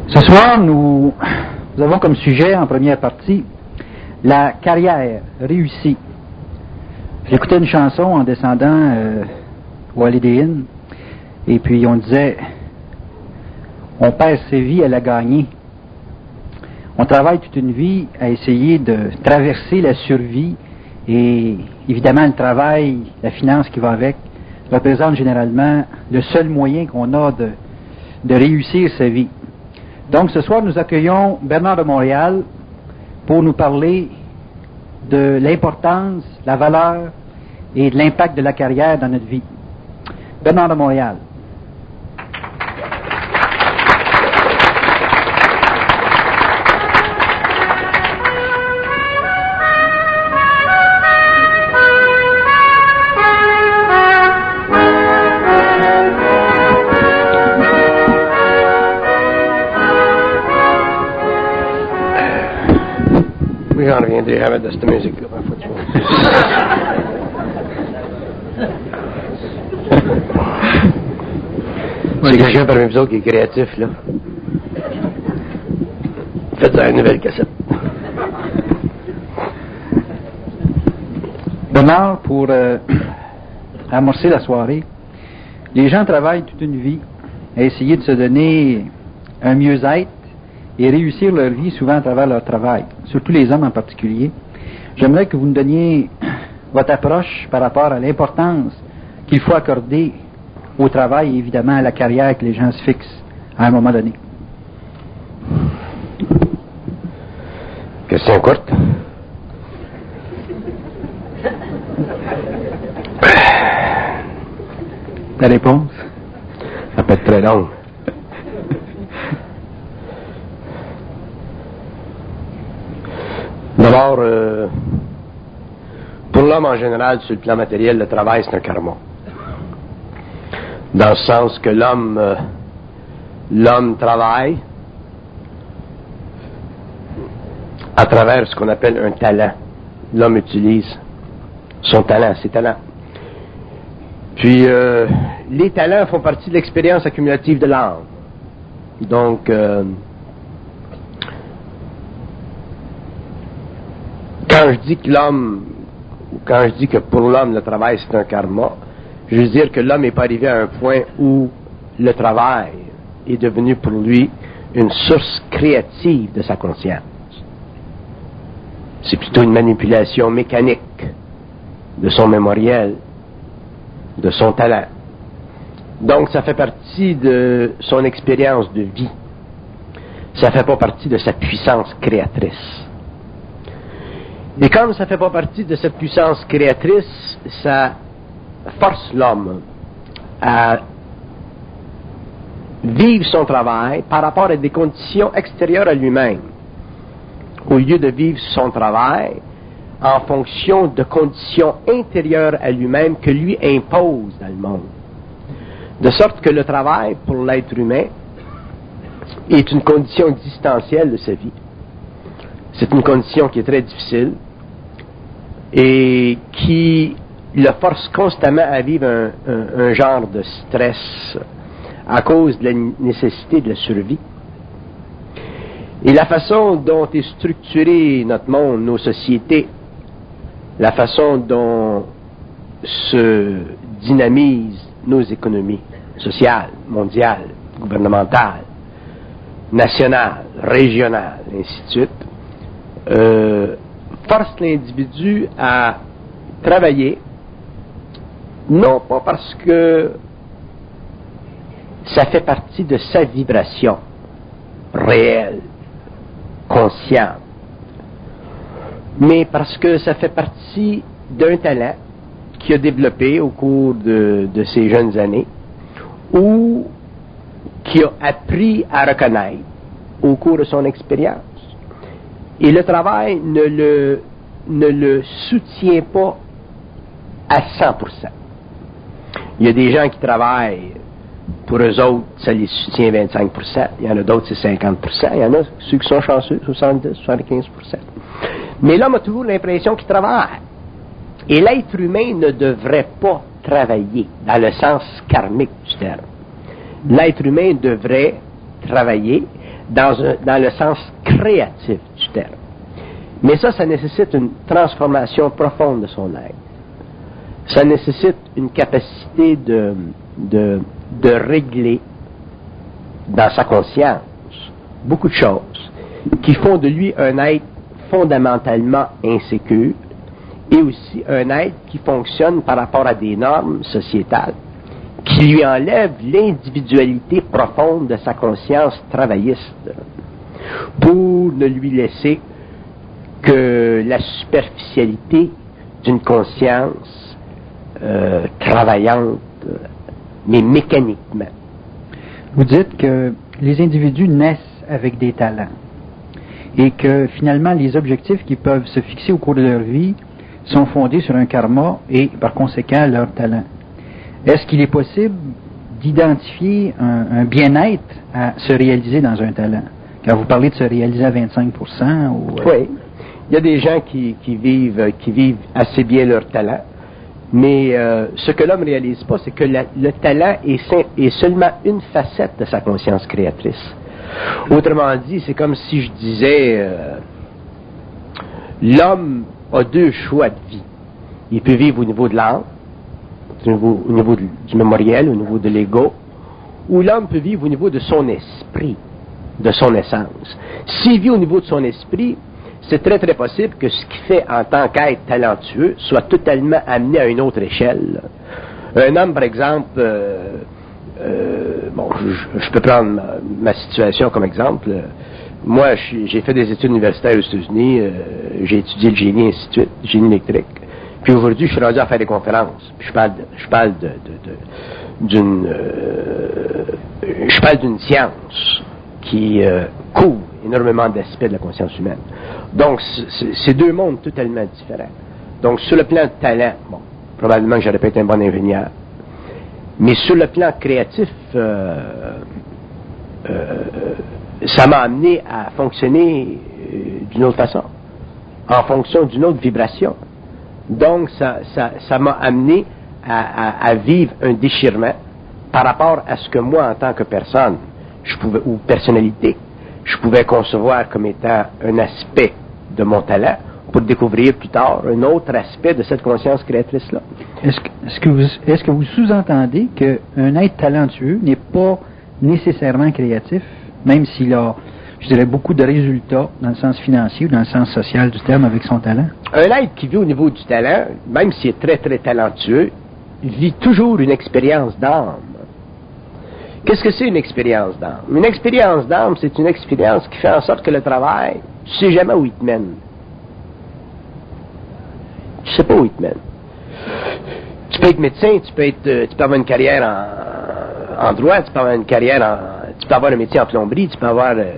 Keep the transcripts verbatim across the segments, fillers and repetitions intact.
Ce soir, nous, nous avons comme sujet, en première partie, la carrière réussie. J'écoutais une chanson en descendant euh, au Holiday Inn, et puis on disait, on perd ses vies à la gagner. On travaille toute une vie à essayer de traverser la survie, et évidemment le travail, la finance qui va avec, représente généralement le seul moyen qu'on a de, de réussir sa vie. Donc ce soir, nous accueillons Bernard de Montréal pour nous parler de l'importance, la valeur et de l'impact de la carrière dans notre vie. Bernard de Montréal. We gaan er geen idee hebben, dat is de muziek. C'est quelqu'un parmi vous autres qui est créatif, là. Faites une nouvelle cassette. Bernard, pour euh, amorcer la soirée, les gens travaillent toute une vie à essayer de se donner un mieux-être et réussir leur vie souvent à travers leur travail, surtout les hommes en particulier. J'aimerais que vous nous donniez votre approche par rapport à l'importance qu'il faut accorder au travail et évidemment à la carrière que les gens se fixent à un moment donné. Question courte. La réponse? Ça peut être très long. D'abord, euh, pour l'homme en général, sur le plan matériel, le travail, c'est un karma. Dans le sens que l'homme, euh, l'homme travaille à travers ce qu'on appelle un talent. L'homme utilise son talent, ses talents. Puis, euh, les talents font partie de l'expérience accumulative de l'âme. Donc, euh, quand je dis que l'homme, ou quand je dis que pour l'homme, le travail, c'est un karma, je veux dire que l'homme n'est pas arrivé à un point où le travail est devenu pour lui une source créative de sa conscience. C'est plutôt une manipulation mécanique de son mémoriel, de son talent. Donc, ça fait partie de son expérience de vie. Ça fait pas partie de sa puissance créatrice. Et comme ça ne fait pas partie de cette puissance créatrice, ça force l'homme à vivre son travail par rapport à des conditions extérieures à lui-même, au lieu de vivre son travail en fonction de conditions intérieures à lui-même que lui impose dans le monde. De sorte que le travail, pour l'être humain, est une condition existentielle de sa vie. C'est une condition qui est très difficile et qui le force constamment à vivre un, un, un genre de stress à cause de la nécessité de la survie. Et la façon dont est structuré notre monde, nos sociétés, la façon dont se dynamisent nos économies sociales, mondiales, gouvernementales, nationales, régionales, ainsi de suite, euh, force l'individu à travailler, non pas parce que ça fait partie de sa vibration réelle, consciente, mais parce que ça fait partie d'un talent qu'il a développé au cours de, de ses jeunes années, ou qu'il a appris à reconnaître au cours de son expérience. Et le travail ne le, ne le soutient pas à cent pour cent. Il y a des gens qui travaillent, pour eux autres, ça les soutient vingt-cinq pour cent. Il y en a d'autres, c'est cinquante pour cent. Il y en a ceux qui sont chanceux, soixante-dix, soixante-quinze pour cent. Mais l'homme a toujours l'impression qu'il travaille. Et l'être humain ne devrait pas travailler, dans le sens karmique du terme. L'être humain devrait travailler dans, un, dans le sens créatif du terme. Mais ça, ça nécessite une transformation profonde de son être. Ça nécessite une capacité de, de, de régler dans sa conscience beaucoup de choses qui font de lui un être fondamentalement insécure et aussi un être qui fonctionne par rapport à des normes sociétales qui lui enlèvent l'individualité profonde de sa conscience travailliste pour ne lui laisser que la superficialité d'une conscience euh, travaillante, mais mécaniquement. Vous dites que les individus naissent avec des talents et que finalement les objectifs qu'ils peuvent se fixer au cours de leur vie sont fondés sur un karma et par conséquent leur talent. Est-ce qu'il est possible d'identifier un, un bien-être à se réaliser dans un talent? Quand vous parlez de se réaliser à vingt-cinq pour cent ou... Euh... Oui. Il y a des gens qui, qui, vivent, qui vivent assez bien leur talent, mais euh, ce que l'homme ne réalise pas, c'est que la, le talent est, est seulement une facette de sa conscience créatrice. Autrement dit, c'est comme si je disais, euh, l'homme a deux choix de vie. Il peut vivre au niveau de l'âme, au niveau, au niveau du, du mémoriel, au niveau de l'ego, ou l'homme peut vivre au niveau de son esprit, de son essence. S'il vit au niveau de son esprit, c'est très très possible que ce qu'il fait en tant qu'être talentueux soit totalement amené à une autre échelle. Un homme, par exemple, euh, euh, bon, je, je peux prendre ma, ma situation comme exemple. Moi, je, j'ai fait des études universitaires aux États-Unis, euh, j'ai étudié le génie, ainsi de suite, génie électrique. Puis aujourd'hui, je suis rendu à faire des conférences. Puis je parle, de, je parle de, de, de, d'une, euh, je parle d'une science qui euh, couvre énormément d'aspects de la conscience humaine. Donc, c'est, c'est deux mondes totalement différents. Donc, sur le plan de talent, bon, probablement que j'aurais pas été un bon ingénieur. Mais sur le plan créatif, euh, euh, ça m'a amené à fonctionner euh, d'une autre façon, en fonction d'une autre vibration. Donc, ça, ça, ça m'a amené à, à, à vivre un déchirement par rapport à ce que moi, en tant que personne, je pouvais, ou personnalité, je pouvais concevoir comme étant un aspect de mon talent pour découvrir plus tard un autre aspect de cette conscience créatrice-là. Est-ce que, est-ce que vous, est-ce que vous sous-entendez qu'un être talentueux n'est pas nécessairement créatif, même s'il a, je dirais, beaucoup de résultats dans le sens financier ou dans le sens social du terme avec son talent? Un être qui vit au niveau du talent, même s'il est très très talentueux, vit toujours une expérience d'âme. Qu'est-ce que c'est une expérience d'âme? Une expérience d'âme, c'est une expérience qui fait en sorte que le travail, tu sais jamais où il te mène. Tu sais pas où il te mène. Tu peux être médecin, tu peux être, tu peux avoir une carrière en, en droit, tu peux avoir une carrière en, tu peux avoir un métier en plomberie, tu peux avoir euh,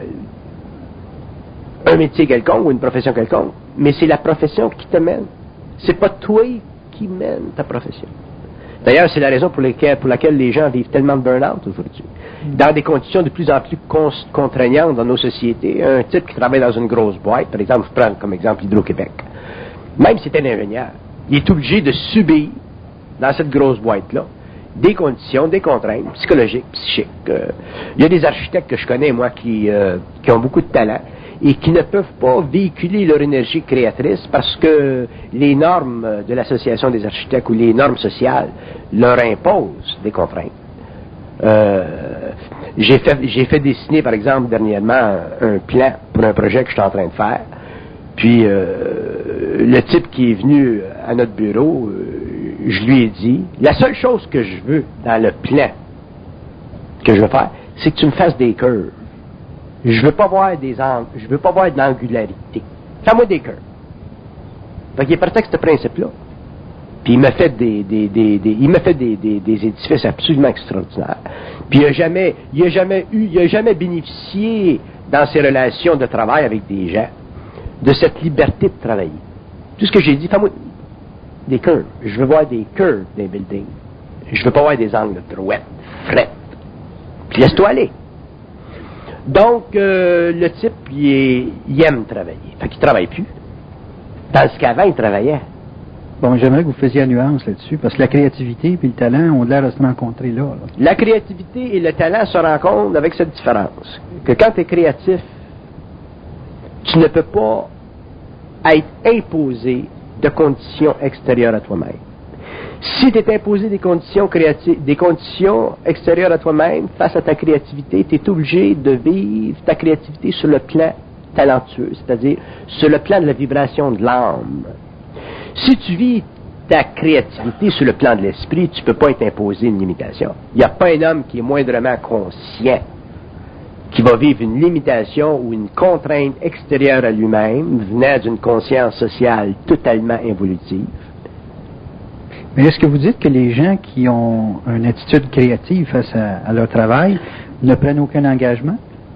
un métier quelconque ou une profession quelconque, mais c'est la profession qui te mène. C'est pas toi qui mène ta profession. D'ailleurs, c'est la raison pour, lesquelles, pour laquelle les gens vivent tellement de burn-out aujourd'hui. Dans des conditions de plus en plus con- contraignantes dans nos sociétés, un type qui travaille dans une grosse boîte, par exemple, je prends comme exemple Hydro-Québec, même si c'est un ingénieur, il est obligé de subir dans cette grosse boîte-là des conditions, des contraintes psychologiques, psychiques. Euh, il y a des architectes que je connais, moi, qui, euh, qui ont beaucoup de talent et qui ne peuvent pas véhiculer leur énergie créatrice parce que les normes de l'association des architectes ou les normes sociales leur imposent des contraintes. Euh, j'ai fait, j'ai fait dessiner, par exemple, dernièrement, un plan pour un projet que je suis en train de faire. Puis, euh, le type qui est venu à notre bureau, euh, je lui ai dit, la seule chose que je veux dans le plan que je veux faire, c'est que tu me fasses des curves. Je veux pas voir des angles, je veux pas voir de l'angularité. Fais-moi des curves. Fait qu'il est parti avec ce principe-là. Puis il m'a fait des, des, des, des il m'a fait des, des, des édifices absolument extraordinaires. Puis il a jamais, il a jamais eu, il a jamais bénéficié dans ses relations de travail avec des gens de cette liberté de travailler. Tout ce que j'ai dit, fais-moi des curves. Je veux voir des curves d'un building. Je veux pas voir des angles droites, frettes. Puis laisse-toi aller. Donc, euh, le type, il, est, il aime travailler. Fait qu'il travaille plus. Tandis qu'avant, il travaillait. Bon, j'aimerais que vous faisiez la nuance là-dessus, parce que la créativité et le talent ont l'air de se rencontrer là, là. La créativité et le talent se rencontrent avec cette différence, que quand tu es créatif, tu ne peux pas être imposé de conditions extérieures à toi-même. Si tu es imposé des conditions créatives, des conditions extérieures à toi-même face à ta créativité, tu es obligé de vivre ta créativité sur le plan talentueux, c'est-à-dire sur le plan de la vibration de l'âme. Si tu vis ta créativité sur le plan de l'esprit, tu ne peux pas être imposé une limitation. Il n'y a pas un homme qui est moindrement conscient qui va vivre une limitation ou une contrainte extérieure à lui-même, venant d'une conscience sociale totalement involutive. Mais est-ce que vous dites que les gens qui ont une attitude créative face à, à leur travail ne prennent aucun engagement?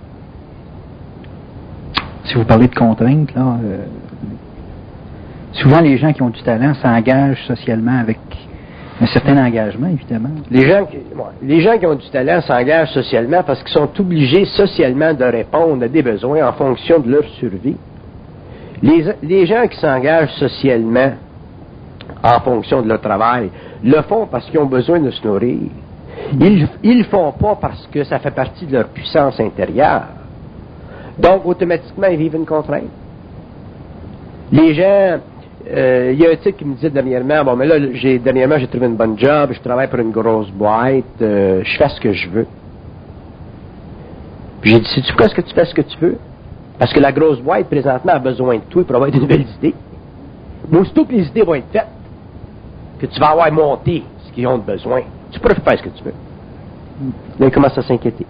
Si vous parlez de contraintes, là, euh, souvent les gens qui ont du talent s'engagent socialement avec un certain engagement, évidemment. Les gens, qui, ouais, les gens qui ont du talent s'engagent socialement parce qu'ils sont obligés socialement de répondre à des besoins en fonction de leur survie. Les, les gens qui s'engagent socialement en fonction de leur travail le font parce qu'ils ont besoin de se nourrir. Ils ne le font pas parce que ça fait partie de leur puissance intérieure. Donc, automatiquement, ils vivent une contrainte. Les gens... Il euh, y a un type qui me disait dernièrement, bon, mais là, j'ai, dernièrement, j'ai trouvé une bonne job, je travaille pour une grosse boîte, euh, je fais ce que je veux. Puis j'ai dit, sais-tu pourquoi est-ce que tu fais ce que tu veux? Parce que la grosse boîte, présentement, a besoin de toi pour avoir de nouvelles idées. Mais aussitôt que les idées vont être faites, que tu vas avoir monté ce qu'ils ont de besoin, tu pourras faire ce que tu veux. Là, ils commencent à s'inquiéter.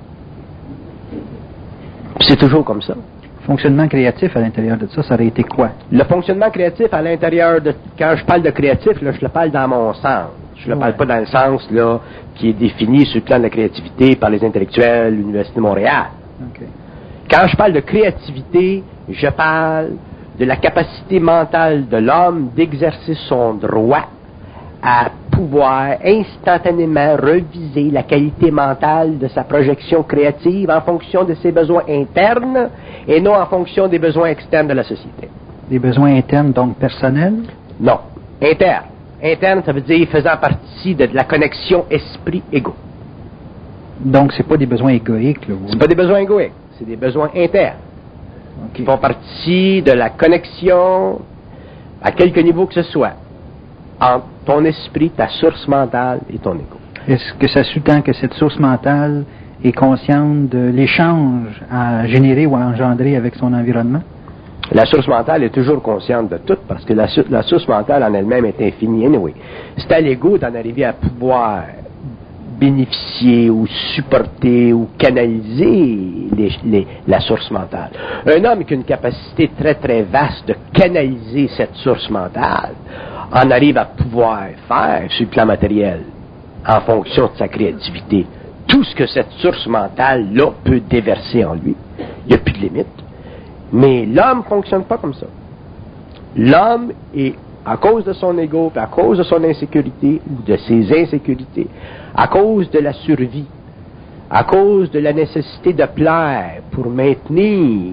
Puis c'est toujours comme ça. Fonctionnement créatif à l'intérieur de ça, ça aurait été quoi? Le fonctionnement créatif à l'intérieur de... Quand je parle de créatif, là, je le parle dans mon sens. Je ne le parle ouais. pas dans le sens là, qui est défini sur le plan de la créativité par les intellectuels de l'Université de Montréal. Okay. Quand je parle de créativité, je parle de la capacité mentale de l'homme d'exercer son droit à pouvoir instantanément reviser la qualité mentale de sa projection créative en fonction de ses besoins internes et non en fonction des besoins externes de la société. Des besoins internes, donc personnels? Non, internes. Interne, ça veut dire faisant partie de la connexion esprit-égo. Donc, c'est pas des besoins égoïques, là? Vous... C'est pas des besoins égoïques, c'est des besoins internes. Okay. Qui font partie de la connexion à quelque niveau que ce soit entre ton esprit, ta source mentale et ton ego. Est-ce que ça sous-tend que cette source mentale est consciente de l'échange à générer ou à engendrer avec son environnement? La source mentale est toujours consciente de tout parce que la, la source mentale en elle-même est infinie. Anyway, c'est à l'ego d'en arriver à pouvoir bénéficier ou supporter ou canaliser les, les, la source mentale. Un homme qui a une capacité très très vaste de canaliser cette source mentale en arrive à pouvoir faire sur le plan matériel en fonction de sa créativité tout ce que cette source mentale-là peut déverser en lui. Il n'y a plus de limite. Mais l'homme ne fonctionne pas comme ça. L'homme est, à cause de son ego, à cause de son insécurité ou de ses insécurités, à cause de la survie, à cause de la nécessité de plaire pour maintenir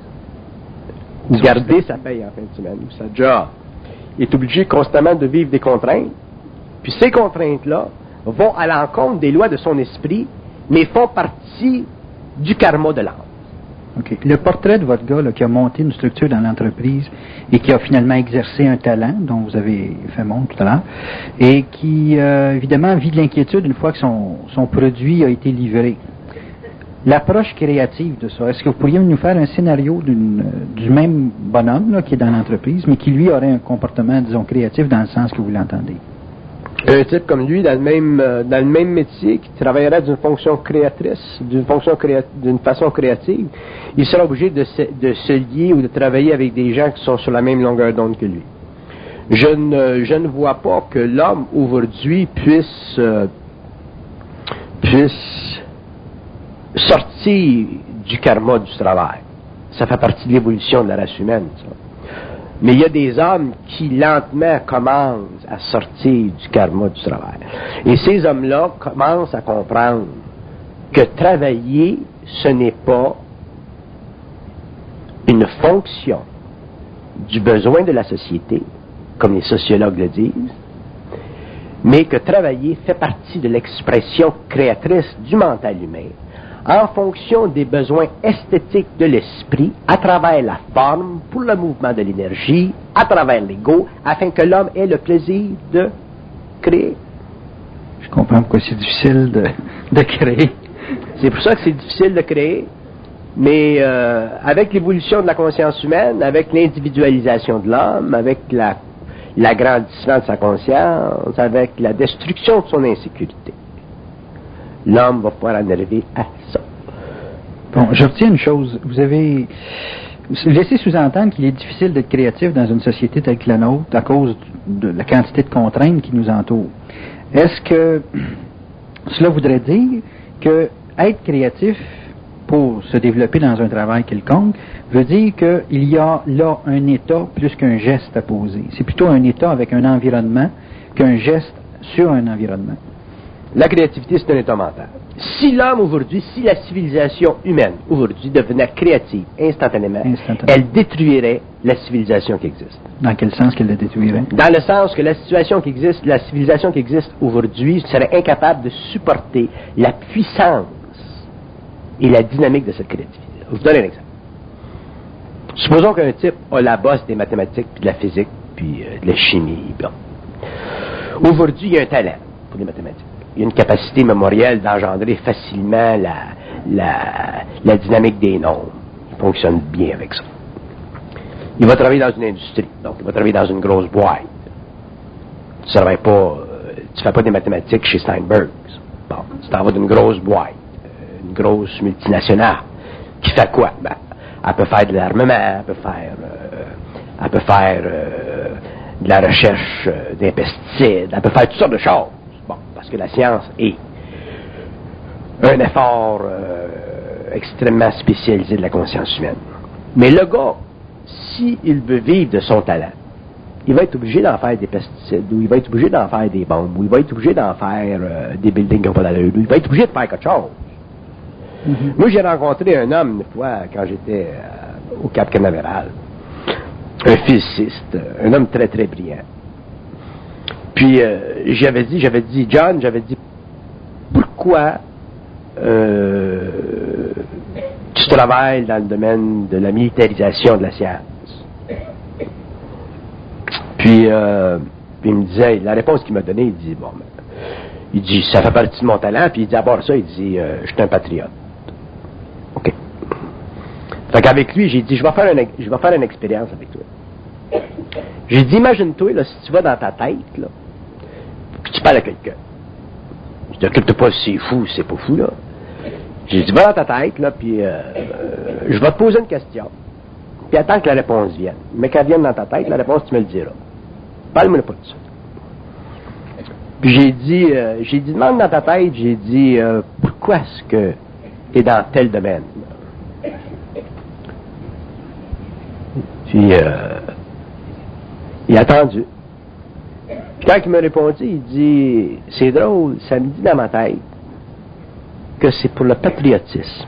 ou garder sa paye en fin de semaine ou sa job, il est obligé constamment de vivre des contraintes. Puis ces contraintes-là vont à l'encontre des lois de son esprit, mais font partie du karma de l'âme. Okay. Le portrait de votre gars là, qui a monté une structure dans l'entreprise et qui a finalement exercé un talent dont vous avez fait montre tout à l'heure et qui, euh, évidemment, vit de l'inquiétude une fois que son, son produit a été livré. L'approche créative de ça, est-ce que vous pourriez nous faire un scénario d'une, du même bonhomme là, qui est dans l'entreprise, mais qui, lui, aurait un comportement, disons, créatif dans le sens que vous l'entendez? Un type comme lui, dans le même euh, dans le même métier, qui travaillerait d'une fonction créatrice, d'une fonction créa- d'une façon créative, il sera obligé de se, de se lier ou de travailler avec des gens qui sont sur la même longueur d'onde que lui. Je ne je ne vois pas que l'homme aujourd'hui puisse euh, puisse sortir du karma du travail. Ça fait partie de l'évolution de la race humaine, ça. Mais il y a des hommes qui lentement commencent à sortir du karma du travail. Et ces hommes-là commencent à comprendre que travailler, ce n'est pas une fonction du besoin de la société, comme les sociologues le disent, mais que travailler fait partie de l'expression créatrice du mental humain en fonction des besoins esthétiques de l'esprit, à travers la forme, pour le mouvement de l'énergie, à travers l'ego, afin que l'homme ait le plaisir de créer. Je comprends pourquoi c'est difficile de, de créer. C'est pour ça que c'est difficile de créer, mais euh, avec l'évolution de la conscience humaine, avec l'individualisation de l'homme, avec la, l'agrandissement de sa conscience, avec la destruction de son insécurité, l'homme va pouvoir en arriver à ça. Bon, je retiens une chose. Vous avez laissé sous-entendre qu'il est difficile d'être créatif dans une société telle que la nôtre à cause de la quantité de contraintes qui nous entourent. Est-ce que cela voudrait dire que être créatif pour se développer dans un travail quelconque veut dire qu'il y a là un état plus qu'un geste à poser? C'est plutôt un état avec un environnement qu'un geste sur un environnement. La créativité, c'est un état mental. Si l'homme aujourd'hui, si la civilisation humaine aujourd'hui devenait créative instantanément, instantanément, elle détruirait la civilisation qui existe. Dans quel sens qu'elle la détruirait? Dans le sens que la situation qui existe, la civilisation qui existe aujourd'hui serait incapable de supporter la puissance et la dynamique de cette créativité. Je vous donne un exemple. Supposons qu'un type a la bosse des mathématiques, puis de la physique, puis euh, de la chimie. Bon. Aujourd'hui, il y a un talent pour les mathématiques. Il y a une capacité mémorielle d'engendrer facilement la, la, la dynamique des nombres. Il fonctionne bien avec ça. Il va travailler dans une industrie. Donc, il va travailler dans une grosse boîte. Tu ne travailles pas, euh, tu fais pas des mathématiques chez Steinberg. Bon, tu t'en vas d'une grosse boîte, euh, une grosse multinationale, qui fait quoi? Ben, elle peut faire de l'armement, elle peut faire, euh, elle peut faire euh, de la recherche euh, des pesticides, elle peut faire toutes sortes de choses. Bon, parce que la science est un effort euh, extrêmement spécialisé de la conscience humaine. Mais le gars, s'il veut vivre de son talent, il va être obligé d'en faire des pesticides, ou il va être obligé d'en faire des bombes, ou il va être obligé d'en faire euh, des buildings qui n'ont pas d'allure, ou il va être obligé de faire quelque chose. Mm-hmm. Moi, j'ai rencontré un homme une fois quand j'étais euh, au Cap Canaveral, un physiciste, un homme très très brillant. Puis euh, j'avais dit, j'avais dit, John, j'avais dit, pourquoi euh, tu travailles dans le domaine de la militarisation de la science? Puis, euh, puis il me disait, la réponse qu'il m'a donnée, il dit, bon, ben, il dit, ça fait partie de mon talent, puis il dit, à part ça, il dit, euh, je suis un patriote. OK. Fait qu'avec lui, j'ai dit, je vais faire une, je vais faire une expérience avec toi. J'ai dit, imagine-toi, là, si tu vas dans ta tête, là, que tu parles à quelqu'un. Je te t'occupe pas si c'est fou, c'est pas fou, là. J'ai dit, va dans ta tête, là, puis euh, euh, je vais te poser une question. Puis attends que la réponse vienne. Mais qu'elle vienne dans ta tête, la réponse, tu me le diras. Parle-moi pas de ça. Puis j'ai dit, euh, j'ai dit, demande dans ta tête, j'ai dit, euh, pourquoi est-ce que tu es dans tel domaine? Puis, euh, il a attendu. Puis quand il m'a répondu, il dit, c'est drôle, ça me dit dans ma tête que c'est pour le patriotisme.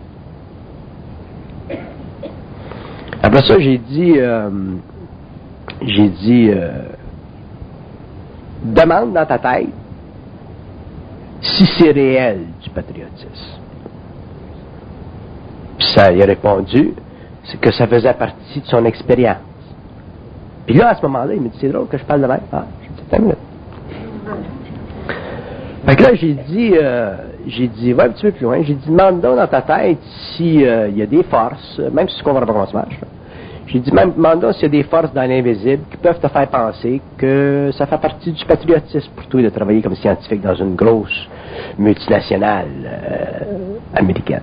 Après ça, j'ai dit, euh, j'ai dit, euh, demande dans ta tête si c'est réel du patriotisme. Puis ça, il a répondu, c'est que ça faisait partie de son expérience. Puis là, à ce moment-là, il me dit, c'est drôle que je parle de même. Ah, j'ai dit, t'as une minute. Fait que là, j'ai dit, euh, j'ai dit, va un petit peu plus loin, j'ai dit, demande donc dans ta tête s'il euh, y a des forces, même si tu ne comprends pas comment ça marche, là. J'ai dit, même, demande donc s'il y a des forces dans l'invisible qui peuvent te faire penser que ça fait partie du patriotisme pour toi de travailler comme scientifique dans une grosse multinationale euh, américaine.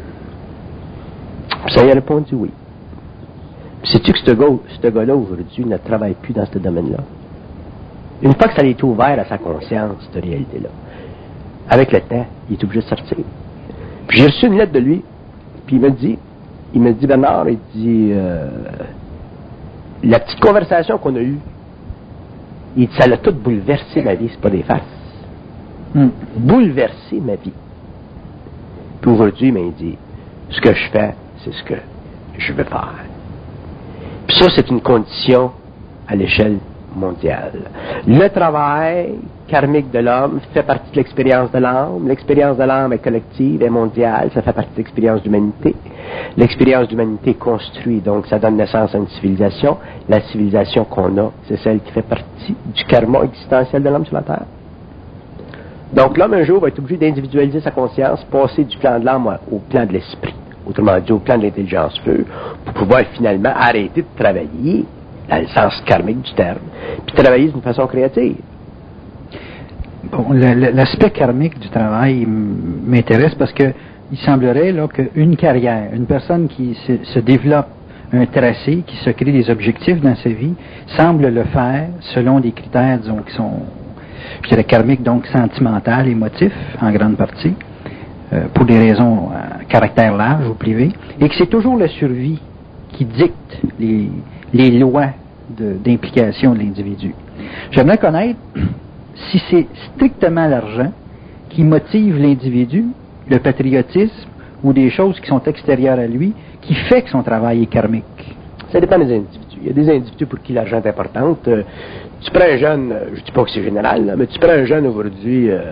Puis ça, il a répondu oui. Puis sais-tu que ce gars, ce gars-là, aujourd'hui, ne travaille plus dans ce domaine-là? Une fois que ça a été ouvert à sa conscience, cette réalité-là, avec le temps, il est obligé de sortir. Puis j'ai reçu une lettre de lui, puis il me dit, il me dit, Bernard, il dit, euh, la petite conversation qu'on a eue, il dit, ça l'a tout bouleversé ma vie, c'est pas des farces. Mm. Bouleversé ma vie. Puis aujourd'hui, il m'a dit, ce que je fais, c'est ce que je veux faire. Puis ça, c'est une condition à l'échelle mondiale. Le travail karmique de l'homme fait partie de l'expérience de l'âme. L'expérience de l'âme est collective, est mondiale, ça fait partie de l'expérience d'humanité. L'expérience d'humanité construit, donc ça donne naissance à une civilisation. La civilisation qu'on a, c'est celle qui fait partie du karma existentiel de l'homme sur la Terre. Donc l'homme, un jour, va être obligé d'individualiser sa conscience, passer du plan de l'âme au plan de l'esprit, autrement dit au plan de l'intelligence pure, pour pouvoir finalement arrêter de travailler, dans le sens karmique du terme, puis travailler d'une façon créative. Bon, l'aspect karmique du travail m'intéresse parce que il semblerait là qu'une carrière, une personne qui se, se développe un tracé, qui se crée des objectifs dans sa vie, semble le faire selon des critères, disons, qui sont, je dirais, karmiques, donc sentimentales, émotifs, en grande partie, euh, pour des raisons à caractère large ou privé, et que c'est toujours la survie qui dicte les, les lois de, d'implication de l'individu. J'aimerais connaître si c'est strictement l'argent qui motive l'individu, le patriotisme ou des choses qui sont extérieures à lui, qui fait que son travail est karmique. Ça dépend des individus. Il y a des individus pour qui l'argent est important. Euh, tu prends un jeune, je ne dis pas que c'est général, là, mais tu prends un jeune aujourd'hui, euh,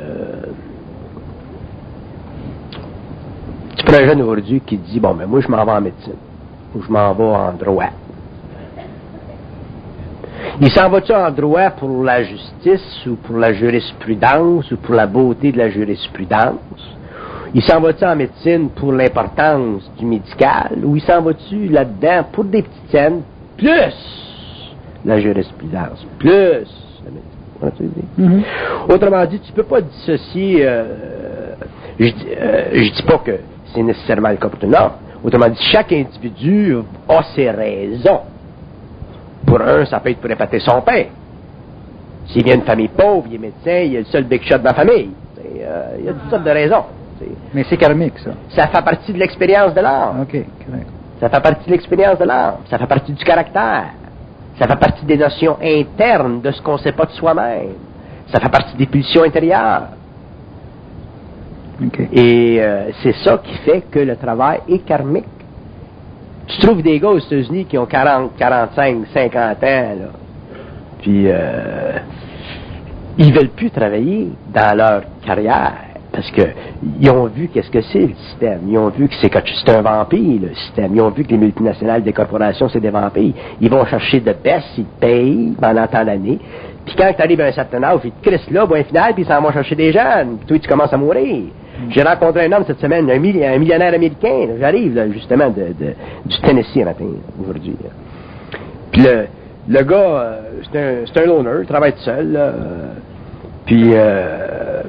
tu prends un jeune aujourd'hui qui dit, bon, mais moi je m'en vais en médecine, ou je m'en vais en droit. Il s'en va-tu en droit pour la justice, ou pour la jurisprudence, ou pour la beauté de la jurisprudence? Il s'en va-tu en médecine pour l'importance du médical, ou il s'en va-tu là-dedans pour des petites scènes, plus la jurisprudence, plus la médecine? Comment tu dis? Mm-hmm. Autrement dit, tu ne peux pas dissocier, euh, je euh, ne dis pas que c'est nécessairement le cas pour tout le monde. Autrement dit, chaque individu a ses raisons. Pour un, ça peut être pour épater son père. S'il vient d'une famille pauvre, il est médecin, il est le seul big shot de la famille. Euh, il y a toutes sortes de raisons. Mais c'est karmique, ça. Ça fait partie de l'expérience de l'âme. OK, correct. Ça fait partie de l'expérience de l'âme. Ça fait partie du caractère. Ça fait partie des notions internes de ce qu'on ne sait pas de soi-même. Ça fait partie des pulsions intérieures. Okay. Et euh, c'est ça qui fait que le travail est karmique. Tu trouves des gars aux États-Unis qui ont quarante, quarante-cinq, cinquante ans, là, puis euh, ils veulent plus travailler dans leur carrière parce que ils ont vu qu'est-ce que c'est le système. Ils ont vu que c'est, c'est un vampire, le système. Ils ont vu que les multinationales des corporations, c'est des vampires. Ils vont chercher de baisse, ils te payent pendant tant d'années. Puis quand tu arrives à un certain âge, ils te crissent là, bon, final, puis ils s'en vont chercher des jeunes. Puis toi, tu commences à mourir. J'ai rencontré un homme cette semaine, un, milli- un millionnaire américain. Là, j'arrive là, justement de, de, du Tennessee un matin, aujourd'hui. Là. Puis le, le gars, euh, c'est, un, c'est un loner, il travaille tout seul. Là, euh, puis euh,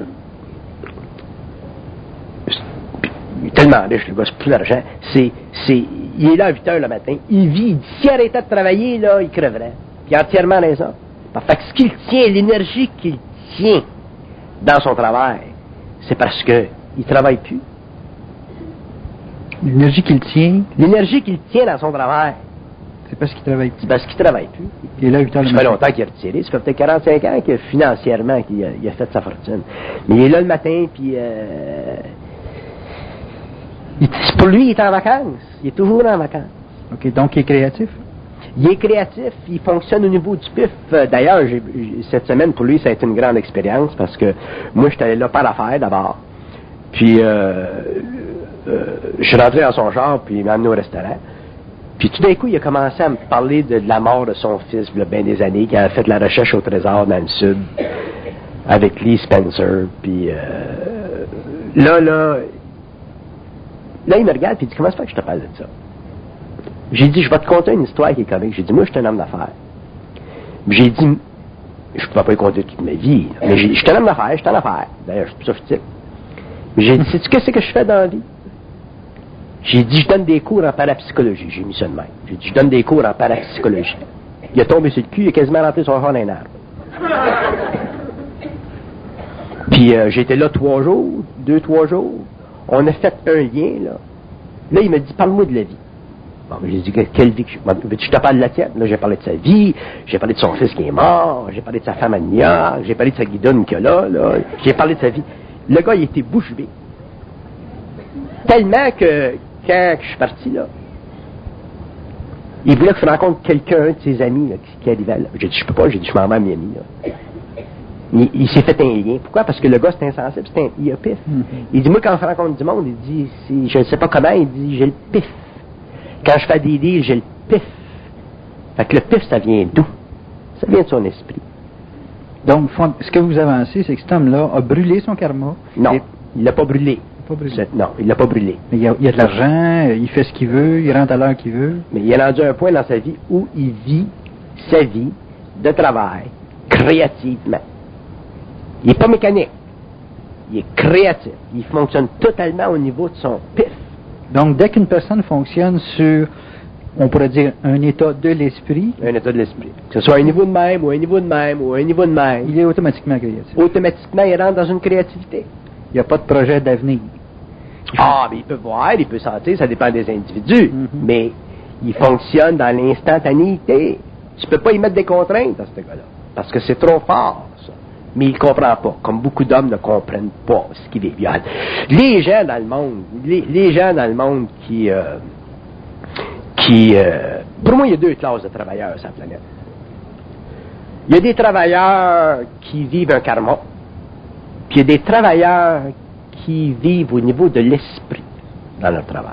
il est tellement riche, le gars, c'est plus d'argent. C'est, c'est, il est là à huit heures le matin, il vit, il dit, s'il arrêtait de travailler, là, il creverait. Puis il a entièrement raison. Fait que ce qu'il tient, l'énergie qu'il tient dans son travail, c'est parce que il travaille plus. L'énergie qu'il tient. L'énergie qu'il tient dans son travail. C'est parce qu'il travaille plus. C'est parce qu'il travaille plus. Il est là huit heures le matin. Ça fait longtemps qu'il est retiré. Ça fait peut-être quarante-cinq ans que financièrement qu'il a, il a fait sa fortune. Mais il est là le matin, puis euh, il, pour lui, il est en vacances. Il est toujours en vacances. OK, donc il est créatif? Il est créatif, il fonctionne au niveau du pif. D'ailleurs, j'ai, cette semaine, pour lui, ça a été une grande expérience parce que moi, j'étais allé là par affaire d'abord. Puis, euh, euh, je suis rentré dans son char, puis il m'a amené au restaurant. Puis tout d'un coup, il a commencé à me parler de, de la mort de son fils, il y a bien des années, qui avait fait de la recherche au trésor dans le sud, avec Lee Spencer. Puis euh, là, là, là, il me regarde, puis il dit, comment ça fait que je te parle de ça? J'ai dit, je vais te conter une histoire qui est comique. J'ai dit, moi, je suis un homme d'affaires. J'ai dit, je ne pouvais pas y compter toute ma vie, mais j'ai, je suis un homme d'affaires, je suis en affaires. D'ailleurs, je suis plus sophistiqué. J'ai dit, sais-tu qu'est-ce que je fais dans la vie? J'ai dit, je donne des cours en parapsychologie. J'ai mis ça de même. J'ai dit, je donne des cours en parapsychologie. Il a tombé sur le cul, il a quasiment rentré son corps dans un arbre. Puis euh, j'étais là trois jours, deux, trois jours. On a fait un lien, là. Là, il m'a dit, parle-moi de la vie. Bon, j'ai dit, quelle vie que je... je te parle de la tienne. Là, j'ai parlé de sa vie, j'ai parlé de son fils qui est mort, j'ai parlé de sa femme à New York, j'ai parlé de sa guidoune qu'il a là, là. J'ai parlé de sa vie. Le gars, il était bouche bée. Tellement que, quand je suis parti, là, Il voulait que je rencontre quelqu'un, un de ses amis là, qui, qui arrivait là. J'ai dit, je peux pas, j'ai dit, je m'en vais à Miami. Là. Il, il s'est fait un lien. Pourquoi? Parce que le gars, c'est insensible, c'est un, il a pif. Mm-hmm. Il dit, moi, quand je rencontre du monde, il dit, c'est, je ne sais pas comment, il dit, j'ai le pif. Quand je fais des deals, j'ai le pif. Fait que le pif, ça vient d'où? Ça vient de son esprit. Donc, ce que vous avancez, c'est que cet homme-là a brûlé son karma. Non, et... il l'a pas brûlé. Pas brûlé. Non, il l'a pas brûlé. Mais il y a, il y a de l'argent, il fait ce qu'il veut, il rentre à l'heure qu'il veut. Mais il est rendu à un point dans sa vie où il vit sa vie de travail créativement. Il n'est pas mécanique. Il est créatif. Il fonctionne totalement au niveau de son pif. Donc, dès qu'une personne fonctionne sur, on pourrait dire, un état de l'esprit... Un état de l'esprit. Que ce soit un niveau de même, ou un niveau de même, ou un niveau de même... Il est automatiquement créatif. Automatiquement, il rentre dans une créativité. Il n'y a pas de projet d'avenir. Ah, mais il peut voir, il peut sentir, ça dépend des individus. Mm-hmm. Mais il fonctionne dans l'instantanéité. Tu ne peux pas y mettre des contraintes à ce gars-là. Parce que c'est trop fort, ça. Mais il ne comprend pas. Comme beaucoup d'hommes ne comprennent pas ce qu'il est. Les gens dans le monde, les, les gens dans le monde qui... Euh, qui euh, pour moi, il y a deux classes de travailleurs sur la planète. Il y a des travailleurs qui vivent un karma. Puis il y a des travailleurs qui vivent au niveau de l'esprit dans leur travail.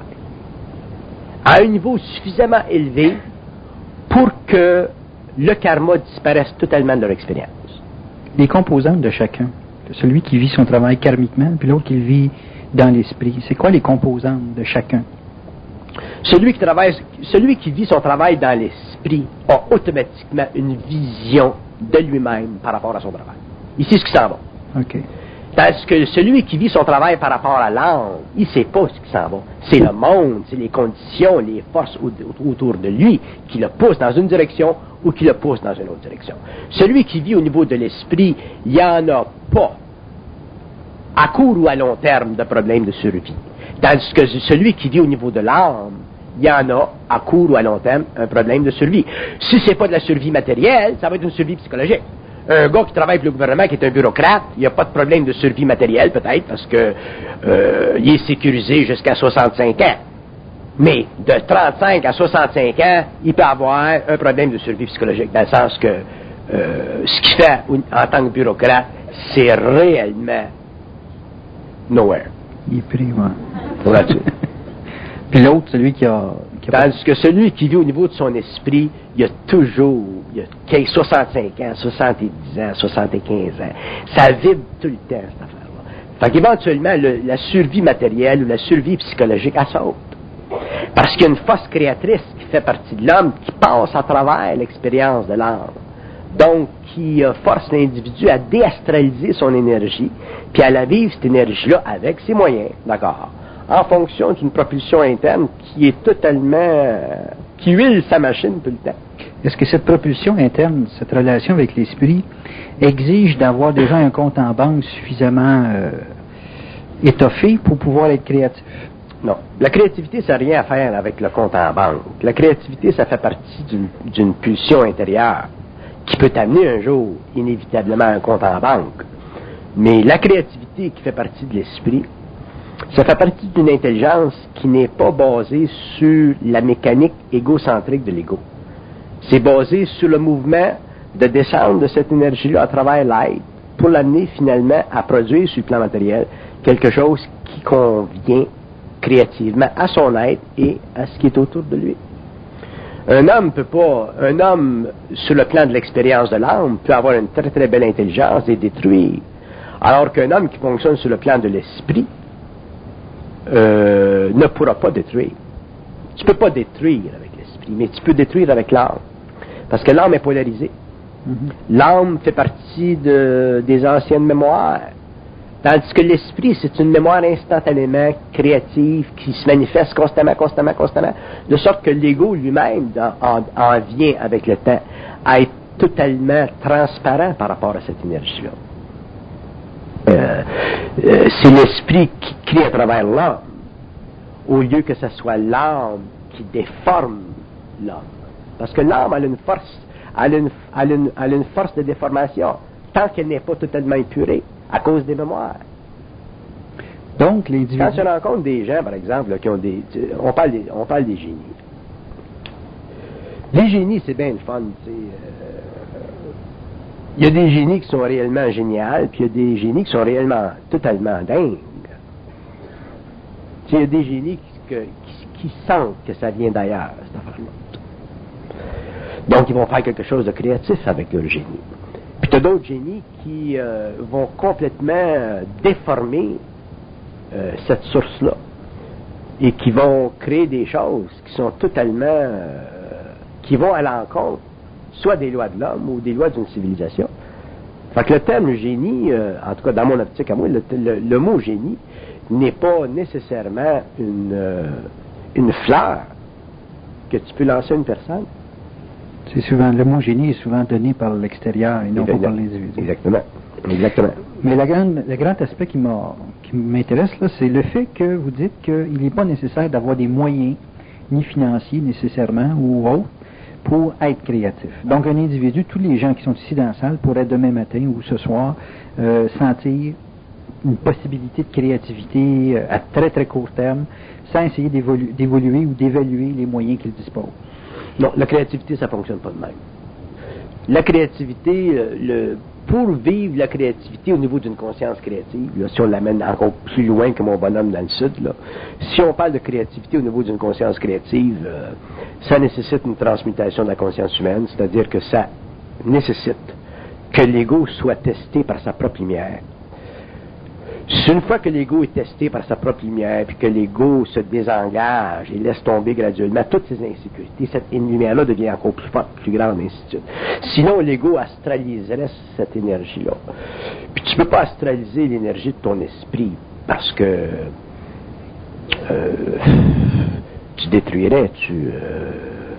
À un niveau suffisamment élevé pour que le karma disparaisse totalement de leur expérience. Les composantes de chacun, celui qui vit son travail karmiquement, puis l'autre qui le vit dans l'esprit, c'est quoi les composantes de chacun? Celui qui travaille, celui qui vit son travail dans l'esprit a automatiquement une vision de lui-même par rapport à son travail. Il sait ce qui s'en va. OK. Parce que celui qui vit son travail par rapport à l'âme, il ne sait pas ce qui s'en va. C'est le monde, c'est les conditions, les forces autour de lui qui le poussent dans une direction ou qui le poussent dans une autre direction. Celui qui vit au niveau de l'esprit, il n'y en a pas, à court ou à long terme, de problème de survie. Tandis que celui qui vit au niveau de l'âme, il y en a, à court ou à long terme, un problème de survie. Si ce n'est pas de la survie matérielle, ça va être une survie psychologique. Un gars qui travaille pour le gouvernement, qui est un bureaucrate, il n'y a pas de problème de survie matérielle, peut-être, parce que euh, il est sécurisé jusqu'à soixante-cinq ans. Mais de trente-cinq à soixante-cinq ans, il peut avoir un problème de survie psychologique, dans le sens que euh, ce qu'il fait en tant que bureaucrate, c'est réellement nowhere. Il est pris, ouais. Là-dessus. Puis l'autre, celui qui a... Qui a Tandis pas... que celui qui vit au niveau de son esprit, il y a toujours, il y a soixante-cinq ans, soixante-dix ans, soixante-quinze ans. Ça vibre tout le temps, cette affaire-là. Fait qu'éventuellement, le, la survie matérielle ou la survie psychologique, elle saute. Parce qu'il y a une force créatrice qui fait partie de l'homme, qui passe à travers l'expérience de l'âme. Donc, qui euh, force l'individu à déastraliser son énergie, puis à la vivre, cette énergie-là, avec ses moyens, d'accord, en fonction d'une propulsion interne qui est totalement... Euh, qui huile sa machine tout le temps. Est-ce que cette propulsion interne, cette relation avec l'esprit, exige d'avoir déjà un compte en banque suffisamment euh, étoffé pour pouvoir être créatif? Non. La créativité, ça n'a rien à faire avec le compte en banque. La créativité, ça fait partie d'une, d'une pulsion intérieure qui peut t'amener un jour, inévitablement, un compte en banque. Mais la créativité qui fait partie de l'esprit, ça fait partie d'une intelligence qui n'est pas basée sur la mécanique égocentrique de l'ego. C'est basé sur le mouvement de descendre de cette énergie-là à travers l'être pour l'amener finalement à produire sur le plan matériel quelque chose qui convient créativement à son être et à ce qui est autour de lui. Un homme peut pas, un homme sur le plan de l'expérience de l'âme peut avoir une très très belle intelligence et détruire. Alors qu'un homme qui fonctionne sur le plan de l'esprit euh, ne pourra pas détruire. Tu peux pas détruire avec l'esprit, mais tu peux détruire avec l'âme. Parce que l'âme est polarisée. Mm-hmm. L'âme fait partie de, des anciennes mémoires. Tandis que l'esprit, c'est une mémoire instantanément créative qui se manifeste constamment, constamment, constamment, de sorte que l'ego lui-même en, en vient avec le temps à être totalement transparent par rapport à cette énergie-là. Euh, euh, c'est l'esprit qui crée à travers l'âme, au lieu que ce soit l'âme qui déforme l'âme. Parce que l'âme a une force, elle a une, elle a une, elle a une force de déformation, tant qu'elle n'est pas totalement épurée, à cause des mémoires. Donc, l'individu... Quand tu rencontres des gens, par exemple, là, qui ont des... On parle des, on parle des génies. Les génies, c'est bien le fun, tu sais. Il euh, y a des génies qui sont réellement géniaux, puis il y a des génies qui sont réellement totalement dingues. Il y a des génies qui, que, qui, qui sentent que ça vient d'ailleurs, cette affaire-là. Donc, ils vont faire quelque chose de créatif avec leur génie. Puis, tu as d'autres génies qui euh, vont complètement euh, déformer euh, cette source-là et qui vont créer des choses qui sont totalement... Euh, qui vont à l'encontre soit des lois de l'homme ou des lois d'une civilisation. Fait que le terme génie, euh, en tout cas dans mon optique à moi, le, le, le mot génie n'est pas nécessairement une, euh, une fleur que tu peux lancer à une personne. C'est souvent, le mot génie est souvent donné par l'extérieur et non pas par l'individu. Exactement. Exactement. Mais la grande, le grand aspect qui, m'a, qui m'intéresse, là, c'est le fait que vous dites qu'il n'est pas nécessaire d'avoir des moyens, ni financiers nécessairement, ou autres, pour être créatif. Donc, un individu, tous les gens qui sont ici dans la salle pourraient demain matin ou ce soir euh, sentir une possibilité de créativité euh, à très très court terme, sans essayer d'évolu- d'évoluer ou d'évaluer les moyens qu'ils disposent. Non, la créativité, ça ne fonctionne pas de même. La créativité, euh, le, pour vivre la créativité au niveau d'une conscience créative, là, si on l'amène encore plus loin que mon bonhomme dans le sud, là, si on parle de créativité au niveau d'une conscience créative, euh, ça nécessite une transmutation de la conscience humaine, c'est-à-dire que ça nécessite que l'ego soit testé par sa propre lumière. C'est une fois que l'ego est testé par sa propre lumière, puis que l'ego se désengage et laisse tomber graduellement toutes ses insécurités, cette lumière-là devient encore plus forte, plus grande, ainsi de suite. Sinon, l'ego astraliserait cette énergie-là. Puis tu ne peux pas astraliser l'énergie de ton esprit, parce que euh, tu détruirais, tu... Euh,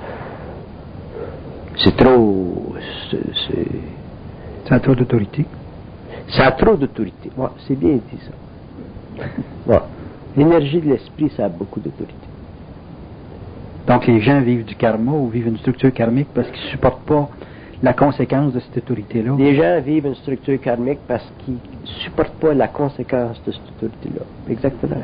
c'est trop... C'est, c'est... Ça a trop d'autorité. Ça a trop d'autorité. Ouais, c'est bien dit, ça. Ouais. L'énergie de l'esprit, ça a beaucoup d'autorité. Donc, les gens vivent du karma ou vivent une structure karmique parce qu'ils ne supportent pas la conséquence de cette autorité-là. Les gens vivent une structure karmique parce qu'ils ne supportent pas la conséquence de cette autorité-là. Exactement.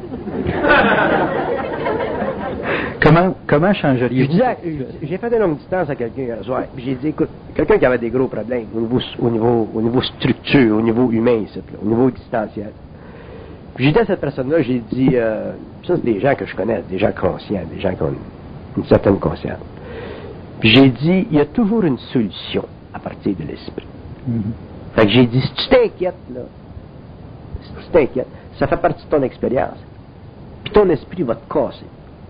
comment, comment changeriez-vous? Je disais, j'ai fait une longue distance à quelqu'un hier soir. J'ai dit, écoute, quelqu'un qui avait des gros problèmes au niveau, au niveau, au niveau structure, au niveau humain, au niveau existentiel. Puis j'ai dit à cette personne-là, j'ai dit, euh, ça c'est des gens que je connais, des gens conscients, des gens qui ont une, une certaine conscience. Puis j'ai dit, il y a toujours une solution à partir de l'esprit. Mm-hmm. Fait que j'ai dit, si tu t'inquiètes, là, si tu t'inquiètes, ça fait partie de ton expérience. Puis ton esprit va te casser.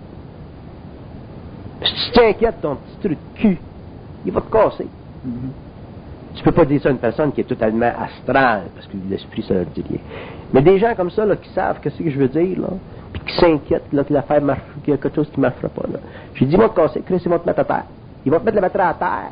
Si tu t'inquiètes, ton petit truc de cul, il va te casser. Mm-hmm. Tu peux pas dire ça à une personne qui est totalement astrale, parce que l'esprit, ça leur dit rien. Mais des gens comme ça, là, qui savent ce que je veux dire, là, puis qui s'inquiètent, là, que l'affaire marche, qu'il y a quelque chose qui ne marchera pas, là. J'ai dit, moi, te casser, Chris, ils vont te mettre à terre. Ils vont te mettre le mettre à terre.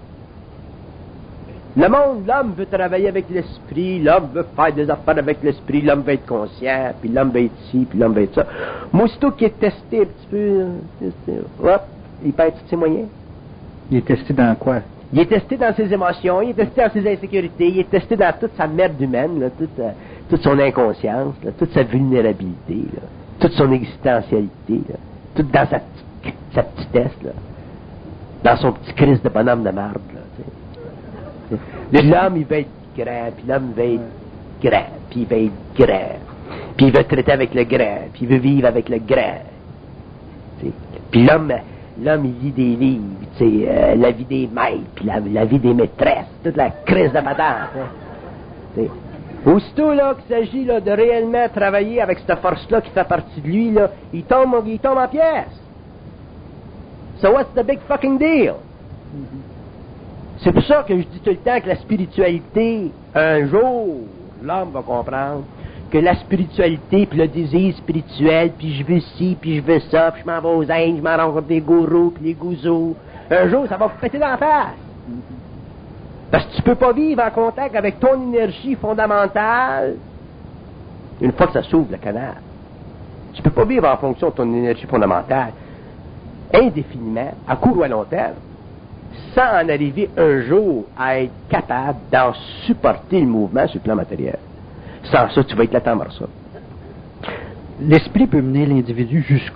Le monde, l'homme veut travailler avec l'esprit, l'homme veut faire des affaires avec l'esprit, l'homme veut être conscient, puis l'homme veut être ci, puis l'homme veut être ça. Moi, aussitôt qu'il est testé un petit peu, hop, il perd tous ses moyens. Il est testé dans quoi? Il est testé dans ses émotions, il est testé dans ses insécurités, il est testé dans toute sa merde humaine, là, toute, euh, toute son inconscience, là, toute sa vulnérabilité, là, toute son existentialité, là, tout dans sa, petite, sa petitesse, là, dans son petit crise de bonhomme de marbre. Là, l'homme, il va être grand, puis l'homme va être grand, puis il va être grand, puis il veut traiter avec le grand, puis il veut vivre avec le grand. T'sais. Puis l'homme... L'homme, il vit des livres, tu sais, euh, la vie des maîtres, puis la, la vie des maîtresses, toute la crise de patente. Hein. Aussitôt, là, qu'il s'agit, là, de réellement travailler avec cette force-là qui fait partie de lui, là, il tombe, il tombe en pièces. So what's the big fucking deal? Mm-hmm. C'est pour ça que je dis tout le temps que la spiritualité, un jour, l'homme va comprendre que la spiritualité, puis le désir spirituel, puis je veux ci, puis je veux ça, puis je m'en vais aux Indes, je m'en rencontre des gourous, puis les gouzous. Un jour, ça va vous péter dans la face. Parce que tu peux pas vivre en contact avec ton énergie fondamentale une fois que ça s'ouvre le canal. Tu peux pas vivre en fonction de ton énergie fondamentale indéfiniment, à court ou à long terme, sans en arriver un jour à être capable d'en supporter le mouvement sur le plan matériel. Sans ça, tu vas être là-dedans, ça. L'esprit peut mener l'individu jusqu'où?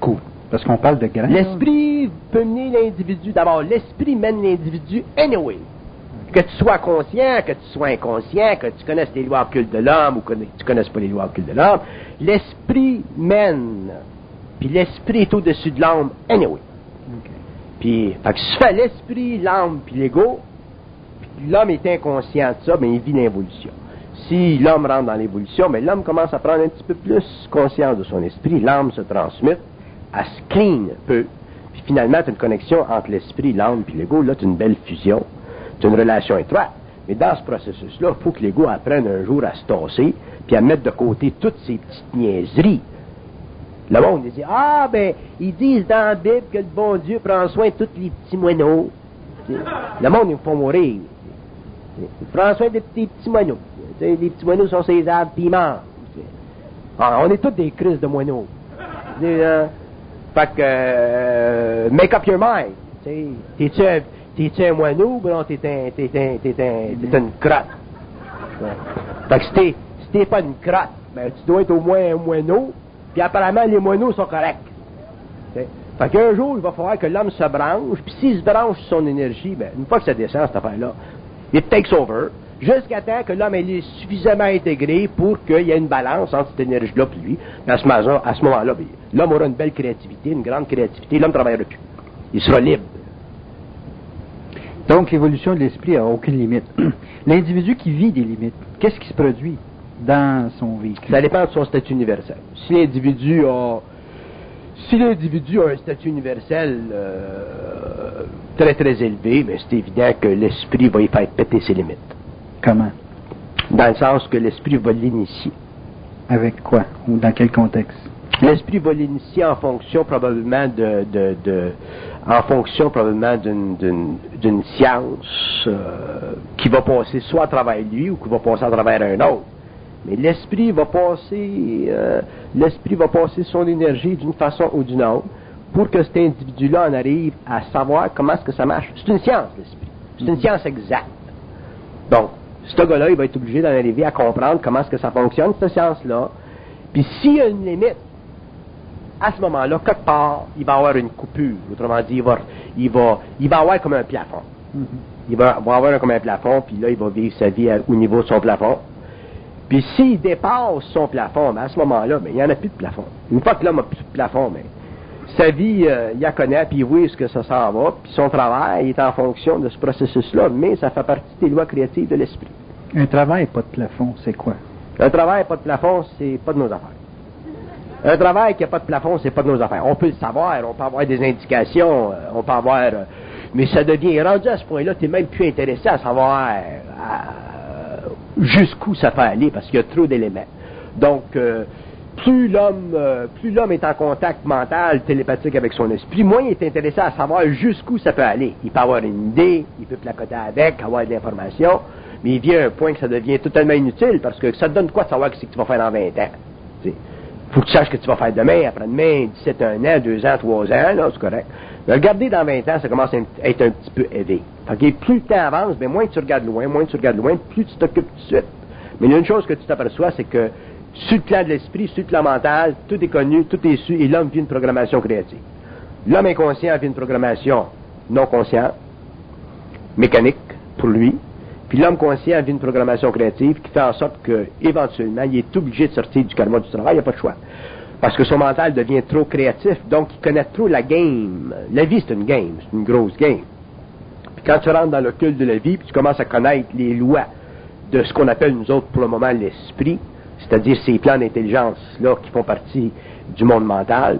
Parce qu'on parle de grain. L'esprit peut mener l'individu. D'abord, l'esprit mène l'individu anyway. Que tu sois conscient, que tu sois inconscient, que tu connaisses les lois occultes de l'homme ou que tu connaisses pas les lois occultes de l'homme, l'esprit mène. Puis l'esprit est au-dessus de l'âme anyway. Okay. Puis, fait que si tu fais l'esprit, l'âme, puis l'ego, puis l'homme est inconscient de ça, bien, il vit l'évolution. Si l'homme rentre dans l'évolution, mais l'homme commence à prendre un petit peu plus conscience de son esprit, l'âme se transmet, elle se clean un peu, puis finalement, tu as une connexion entre l'esprit, l'âme, puis l'ego, là, tu as une belle fusion. C'est une relation étroite. Mais dans ce processus-là, il faut que l'ego apprenne un jour à se tasser puis à mettre de côté toutes ces petites niaiseries. Le monde dit, ah, ben, ils disent dans la Bible que le bon Dieu prend soin de tous les petits moineaux. Le monde, ils font mourir. Il prend soin des petits, petits moineaux. Les petits moineaux sont ses arbres, puis ils mangent. Alors, on est tous des crises de moineaux. Euh, fait que, euh, make up your mind. T'es-tu un... T'es-tu un moineau ou non, t'es, un, t'es, un, t'es, un, t'es une crotte? Ouais. Fait que si t'es, si t'es pas une crotte, ben tu dois être au moins un moineau, puis apparemment les moineaux sont corrects. Okay? Fait qu'un jour, il va falloir que l'homme se branche, puis s'il se branche sur son énergie, ben une fois que ça descend, cette affaire-là, it takes over, jusqu'à temps que l'homme est suffisamment intégré pour qu'il y ait une balance entre cette énergie-là et lui. Puis à ce moment-là, à ce moment-là ben, l'homme aura une belle créativité, une grande créativité, l'homme ne travaillera plus. Il sera libre. Donc, l'évolution de l'esprit n'a aucune limite. L'individu qui vit des limites, qu'est-ce qui se produit dans son véhicule? Ça dépend de son statut universel. Si l'individu a, si l'individu a un statut universel euh, très, très élevé, mais c'est évident que l'esprit va y faire péter ses limites. Comment? Dans le sens que l'esprit va l'initier. Avec quoi? Ou dans quel contexte? L'esprit va l'initier en fonction probablement de, de, de en fonction probablement d'une, d'une, d'une science euh, qui va passer soit à travers lui ou qui va passer à travers un autre. Mais l'esprit va passer, euh, l'esprit va passer son énergie d'une façon ou d'une autre pour que cet individu-là en arrive à savoir comment est-ce que ça marche. C'est une science, l'esprit. C'est une science exacte. Donc, ce gars-là, il va être obligé d'en arriver à comprendre comment est-ce que ça fonctionne, cette science-là. Puis s'il y a une limite, à ce moment-là, quelque part, il va avoir une coupure. Autrement dit, il va, il va, il va avoir comme un plafond. Mm-hmm. Il va, va avoir comme un plafond, puis là, il va vivre sa vie à, au niveau de son plafond. Puis s'il dépasse son plafond, ben à ce moment-là, ben, il n'y en a plus de plafond. Une fois que l'homme n'a plus de plafond, ben, sa vie, euh, il la connaît, puis il voit ce que ça s'en va, puis son travail est en fonction de ce processus-là, mais ça fait partie des lois créatives de l'esprit. Un travail, pas de plafond, c'est quoi? Un travail, pas de plafond, c'est pas de nos affaires. Un travail qui n'a pas de plafond, c'est pas de nos affaires. On peut le savoir, on peut avoir des indications, on peut avoir... Euh, mais ça devient... Rendu à ce point-là, tu n'es même plus intéressé à savoir euh, jusqu'où ça peut aller, parce qu'il y a trop d'éléments. Donc, euh, plus l'homme euh, plus l'homme est en contact mental, télépathique avec son esprit, moins il est intéressé à savoir jusqu'où ça peut aller. Il peut avoir une idée, il peut placoter avec, avoir de l'information, mais il vient à un point que ça devient totalement inutile, parce que ça te donne quoi de savoir ce que tu vas faire dans vingt ans? T'sais. Faut que tu saches ce que tu vas faire demain, après-demain, dix-sept, un an, deux ans, trois ans, là, c'est correct. Mais regarder dans vingt ans, ça commence à être un petit peu élevé. Fait que plus le temps avance, bien, moins tu regardes loin, moins tu regardes loin, plus tu t'occupes tout de suite. Mais il y a une chose que tu t'aperçois, c'est que sur le plan de l'esprit, sur le plan mental, tout est connu, tout est su, et l'homme vit une programmation créative. L'homme inconscient vit une programmation non consciente, mécanique, pour lui. Puis l'homme conscient vit une programmation créative qui fait en sorte qu'éventuellement, il est obligé de sortir du karma du travail, il n'y a pas de choix. Parce que son mental devient trop créatif, donc il connaît trop la game. La vie, c'est une game, c'est une grosse game. Puis quand tu rentres dans le culte de la vie, puis tu commences à connaître les lois de ce qu'on appelle, nous autres, pour le moment, l'esprit, c'est-à-dire ces plans d'intelligence-là qui font partie du monde mental,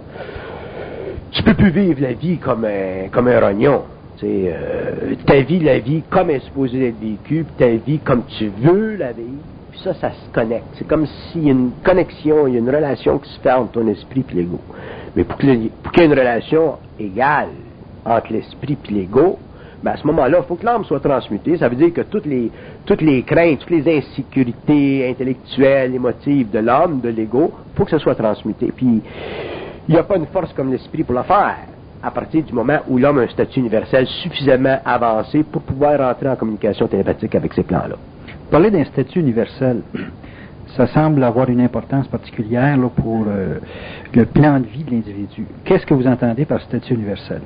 tu peux plus vivre la vie comme un, comme un rognon. C'est euh, ta vie, la vie, comme elle est supposée être vécue, puis ta vie comme tu veux la vivre, puis ça, ça se connecte. C'est comme s'il y a une connexion, il y a une relation qui se fait entre ton esprit et l'ego. Mais pour, que le, pour qu'il y ait une relation égale entre l'esprit et l'ego, ben à ce moment-là, il faut que l'âme soit transmutée. Ça veut dire que toutes les, toutes les craintes, toutes les insécurités intellectuelles, émotives de l'homme, de l'ego, il faut que ça soit transmuté. Puis, il n'y a pas une force comme l'esprit pour le faire, à partir du moment où l'homme a un statut universel suffisamment avancé pour pouvoir rentrer en communication télépathique avec ces plans-là. Parler d'un statut universel, ça semble avoir une importance particulière là, pour euh, le plan de vie de l'individu. Qu'est-ce que vous entendez par statut universel?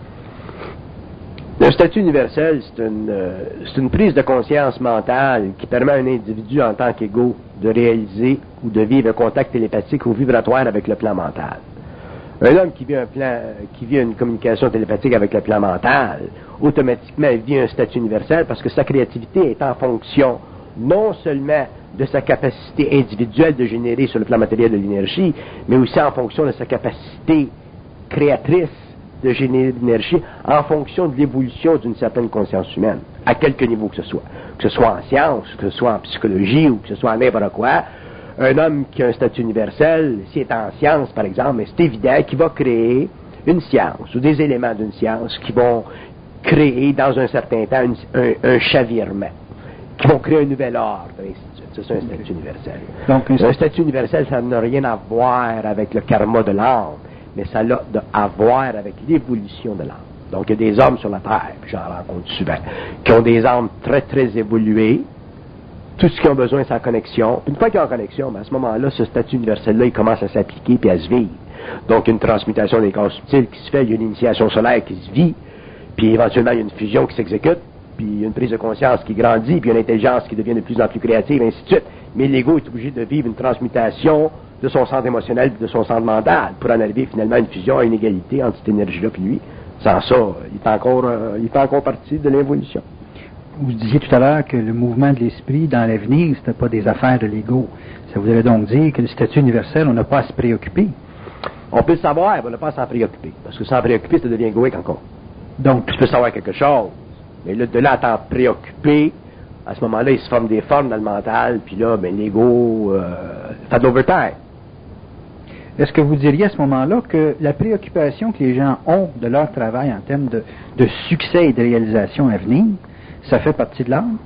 Le statut universel, c'est une, euh, c'est une prise de conscience mentale qui permet à un individu en tant qu'égaux de réaliser ou de vivre un contact télépathique ou vibratoire avec le plan mental. Un homme qui vit un plan, qui vit une communication télépathique avec le plan mental, automatiquement vit un statut universel parce que sa créativité est en fonction non seulement de sa capacité individuelle de générer sur le plan matériel de l'énergie, mais aussi en fonction de sa capacité créatrice de générer de l'énergie en fonction de l'évolution d'une certaine conscience humaine, à quelque niveau que ce soit. Que ce soit en sciences, que ce soit en psychologie ou que ce soit en n'importe quoi. Un homme qui a un statut universel, s'il est en science, par exemple, c'est évident qu'il va créer une science ou des éléments d'une science qui vont créer dans un certain temps une, un, un chavirement, qui vont créer un nouvel ordre, et ainsi de suite. Ça, c'est un statut universel. Donc, un, un statut universel, ça n'a rien à voir avec le karma de l'âme, mais ça a à voir avec l'évolution de l'âme. Donc, il y a des hommes sur la Terre, puis j'en rencontre souvent, qui ont des âmes très, très évoluées. Tout ce qu'ils ont besoin, c'est la connexion. Une fois qu'ils ont la connexion, ben à ce moment-là, ce statut universel-là, il commence à s'appliquer puis à se vivre. Donc, il y a une transmutation des corps subtils qui se fait, il y a une initiation solaire qui se vit, puis éventuellement, il y a une fusion qui s'exécute, puis il y a une prise de conscience qui grandit, puis il y a une intelligence qui devient de plus en plus créative, et ainsi de suite. Mais l'ego est obligé de vivre une transmutation de son centre émotionnel et de son centre mental pour en arriver finalement à une fusion, à une égalité entre cette énergie-là puis lui. Sans ça, il est encore, euh, il fait encore partie de l'évolution. Vous disiez tout à l'heure que le mouvement de l'esprit dans l'avenir, c'était pas des affaires de l'ego. Ça voudrait donc dire que le statut universel, on n'a pas à se préoccuper. On peut le savoir, mais on n'a pas à s'en préoccuper. Parce que s'en préoccuper, ça devient égoïque encore. Donc, tu peux savoir quelque chose, mais là, de là à t'en préoccuper, à ce moment-là, il se forme des formes dans le mental, puis là, ben, l'ego euh, fait de l'overtime. Est-ce que vous diriez à ce moment-là que la préoccupation que les gens ont de leur travail en termes de, de succès et de réalisation à venir, ça fait partie de l'âme?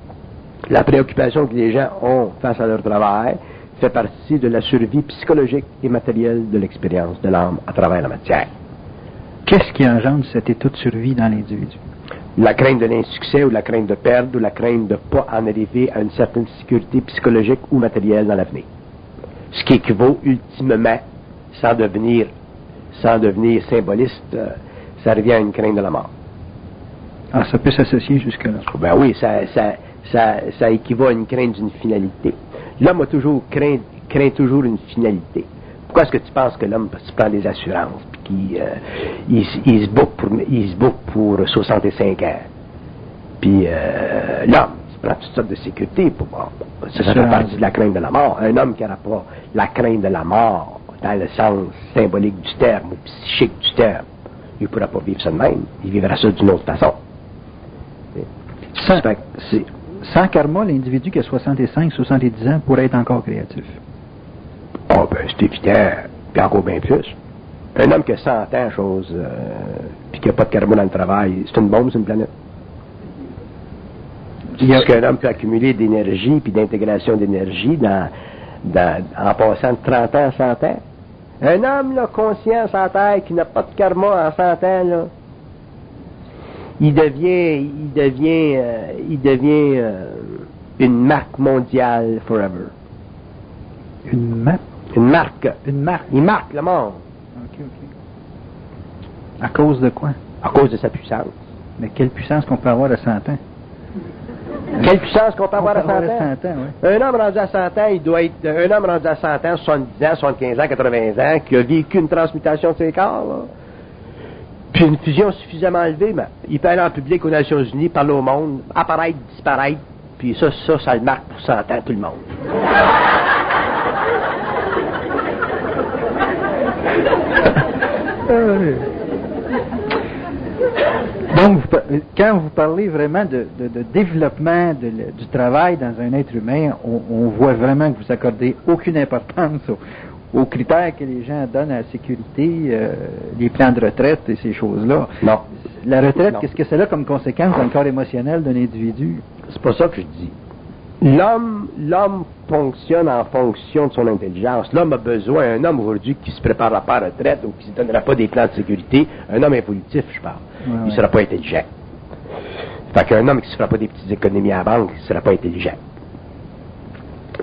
La préoccupation que les gens ont face à leur travail fait partie de la survie psychologique et matérielle de l'expérience de l'âme à travers la matière. Qu'est-ce qui engendre cet état de survie dans l'individu? La crainte de l'insuccès ou la crainte de perdre ou la crainte de ne pas en arriver à une certaine sécurité psychologique ou matérielle dans l'avenir. Ce qui équivaut ultimement, sans devenir, sans devenir symboliste, euh, ça revient à une crainte de la mort. Ah, ça peut s'associer jusque-là. Ben oui, ça, ça, ça, ça équivaut à une crainte d'une finalité. L'homme a toujours craint, craint toujours une finalité. Pourquoi est-ce que tu penses que l'homme se prend des assurances puis qu'il euh, il, il se book pour il se book pour soixante-cinq ans? Puis euh, l'homme se prend toutes sortes de sécurité pour bon, ça, ça fait partie de la crainte de la mort. Un homme qui n'aura pas la crainte de la mort dans le sens symbolique du terme ou psychique du terme, il ne pourra pas vivre ça de même. Il vivra ça d'une autre façon. Sans, sans karma, l'individu qui a soixante-cinq, soixante-dix ans pourrait être encore créatif. Ah, oh, ben, c'est évident. Puis encore bien plus. Un homme qui a cent ans, chose, euh, puis qui n'a pas de karma dans le travail, c'est une bombe, c'est une planète. Parce qu'un homme peut accumuler d'énergie puis d'intégration d'énergie dans, dans, en passant de trente ans à cent ans. Un homme, là, conscient, sans terre, qui n'a pas de karma en cent ans, là, il devient, il devient, euh, il devient euh, une marque mondiale forever. Une marque? Une marque. Une marque. Il marque le monde. OK, OK. À cause de quoi? À cause de sa puissance. Mais quelle puissance qu'on peut avoir à cent ans? Quelle puissance qu'on peut avoir à cent ans? cent ans, oui. Un homme rendu à cent ans, il doit être, un homme rendu à cent ans, soixante-dix ans, soixante-quinze ans, quatre-vingts ans, qui a vécu une transmutation de ses corps, là. Puis une fusion suffisamment élevée, ben, il peut aller en public aux Nations Unies, parler au monde, apparaître, disparaître, puis ça, ça, ça le marque pour cent ans, tout le monde. Donc, vous, quand vous parlez vraiment de, de, de développement de, du travail dans un être humain, on, on voit vraiment que vous accordez aucune importance aux, aux critères que les gens donnent à la sécurité, euh, les plans de retraite et ces choses-là. Non. La retraite, non. Qu'est-ce que c'est là comme conséquence dans le corps émotionnel d'un individu? C'est pas ça que je dis. L'homme, l'homme fonctionne en fonction de son intelligence. L'homme a besoin, un homme aujourd'hui qui se préparera pas à la retraite ou qui ne se donnera pas des plans de sécurité, un homme évolutif, je parle, ouais, il ne ouais. sera pas intelligent. Fait qu'un homme qui ne se fera pas des petites économies à la banque, il ne sera pas intelligent.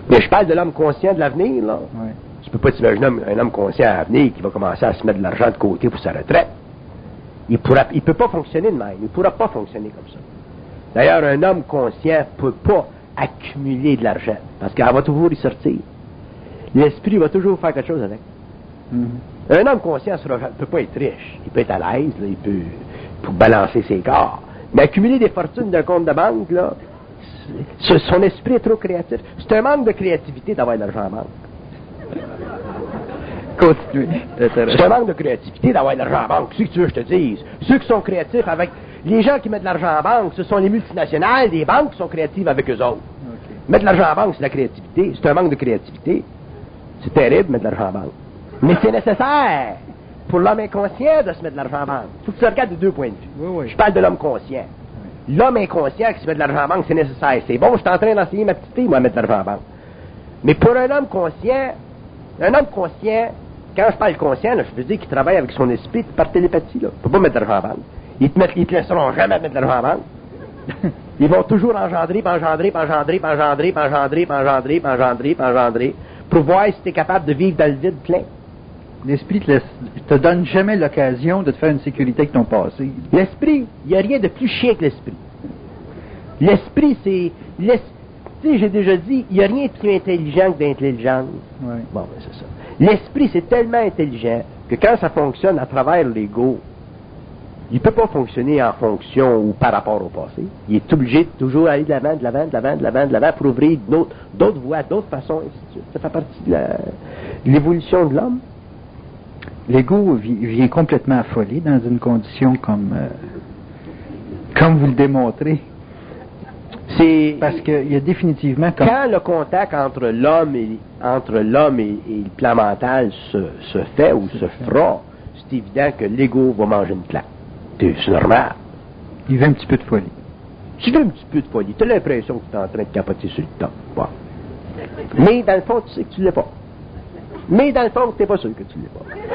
Mais je parle de l'homme conscient de l'avenir, là. Ouais. Tu peux pas t'imaginer un, un homme conscient à l'avenir qui va commencer à se mettre de l'argent de côté pour sa retraite. Il pourra, il peut pas fonctionner de même. Il pourra pas fonctionner comme ça. D'ailleurs, un homme conscient peut pas accumuler de l'argent parce qu'elle va toujours y sortir. L'esprit va toujours faire quelque chose avec. Mm-hmm. Un homme conscient ne peut pas être riche. Il peut être à l'aise, là, il peut pour balancer ses corps. Mais accumuler des fortunes d'un compte de banque, là, son esprit est trop créatif. C'est un manque de créativité d'avoir de l'argent en banque. Continue. C'est un manque de créativité d'avoir de l'argent en banque. C'est ce que tu veux que je te dise. Ceux qui sont créatifs avec... Les gens qui mettent de l'argent en banque, ce sont les multinationales, les banques qui sont créatives avec eux autres. Okay. Mettre de l'argent en banque, c'est la créativité. C'est un manque de créativité. C'est terrible de mettre de l'argent en banque. Mais c'est nécessaire pour l'homme inconscient de se mettre de l'argent en banque. Il faut que tu regardes de deux points de vue. Oui, oui. Je parle de l'homme conscient. Oui. L'homme inconscient qui se met de l'argent en banque, c'est nécessaire. C'est bon, je suis en train d'enseigner ma petite fille, moi, à mettre de l'argent en banque. Mais pour un homme conscient, un homme conscient, quand je parle conscient, là, je veux dire qu'il travaille avec son esprit par télépathie. Là. Il ne peut pas mettre de l'argent en banque. Ils te, mettent, ils te laisseront jamais mettre de l'argent en banque. Ils vont toujours engendrer, puis engendrer, puis engendrer, puis engendrer, puis engendrer, puis engendrer, puis engendrer, puis engendrer, pour voir si tu es capable de vivre dans le vide plein. L'esprit te, laisse, te donne jamais l'occasion de te faire une sécurité avec ton passé. L'esprit, il n'y a rien de plus chiant que l'esprit. L'esprit, c'est... Tu sais, j'ai déjà dit, il n'y a rien de plus intelligent que d'intelligence. Ouais. Bon, ben c'est ça. L'esprit, c'est tellement intelligent que quand ça fonctionne à travers l'ego, il ne peut pas fonctionner en fonction ou par rapport au passé. Il est obligé de toujours aller de l'avant, de l'avant, de l'avant, de l'avant, de l'avant pour ouvrir d'autres, d'autres voies, d'autres façons, et ainsi de suite. Ça fait partie de, la, de l'évolution de l'homme. L'ego vient complètement affolé dans une condition comme, euh, comme vous le démontrez. C'est parce qu'il y a définitivement comme... quand le contact entre l'homme et entre l'homme et, et le plan mental se, se fait ou se fera, c'est évident que l'ego va manger une claque. C'est normal. Il veut un petit peu de folie. Tu veux un petit peu de folie. Tu as l'impression que tu es en train de capoter sur le temps. Bon. Mais dans le fond, tu sais que tu ne l'es pas. Mais dans le fond, tu n'es pas sûr que tu ne l'es pas.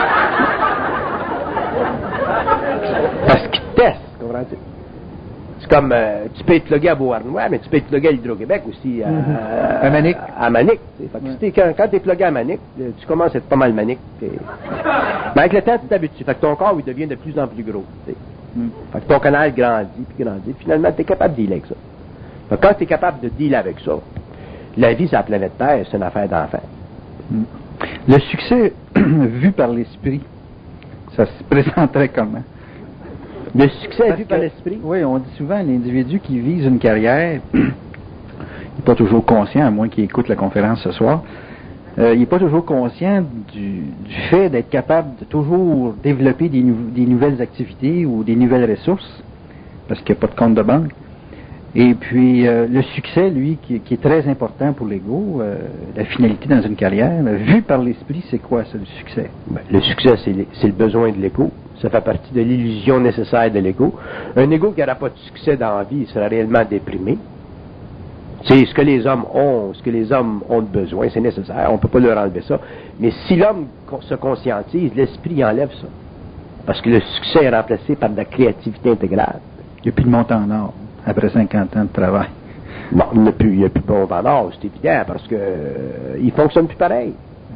Parce qu'il teste, comprends-tu? C'est comme, euh, tu peux être plugué à Beauharnois, mais tu peux être plugué à l'Hydro-Québec aussi, à, mm-hmm. à Manic. À, à Manic. Fait que ouais. si quand, quand tu es plugué à Manic, tu commences à être pas mal Manic. Mais avec le temps, tu t'habitues. Fait que ton corps, il devient de plus en plus gros. Mm. Fait que ton canal grandit, puis grandit. Finalement, tu es capable de dealer avec ça. Fait que quand tu es capable de dealer avec ça, la vie sur la planète Terre, c'est une affaire d'enfant. Mm. Le succès vu par l'esprit, ça se présenterait comment? Le succès Parce vu par que, l'esprit? Oui, on dit souvent l'individu qui vise une carrière, il n'est pas toujours conscient, à moins qu'il écoute la conférence ce soir, euh, il n'est pas toujours conscient du, du fait d'être capable de toujours développer des, nou- des nouvelles activités ou des nouvelles ressources, parce qu'il n'y a pas de compte de banque. Et puis, euh, le succès, lui, qui, qui est très important pour l'ego, euh, la finalité dans une carrière, là, vu par l'esprit, c'est quoi ça, le succès? Ben, le succès, c'est, le, c'est le besoin de l'ego. Ça fait partie de l'illusion nécessaire de l'ego. Un ego qui n'aura pas de succès dans la vie, il sera réellement déprimé. C'est ce que les hommes ont, ce que les hommes ont de besoin, c'est nécessaire, on ne peut pas leur enlever ça. Mais si l'homme se conscientise, l'esprit enlève ça. Parce que le succès est remplacé par de la créativité intégrale. Il n'y a plus de montant en or après cinquante ans de travail. Bon, il n'y a plus, il n'y a plus de montant en or, c'est évident, parce que euh, il ne fonctionne plus pareil.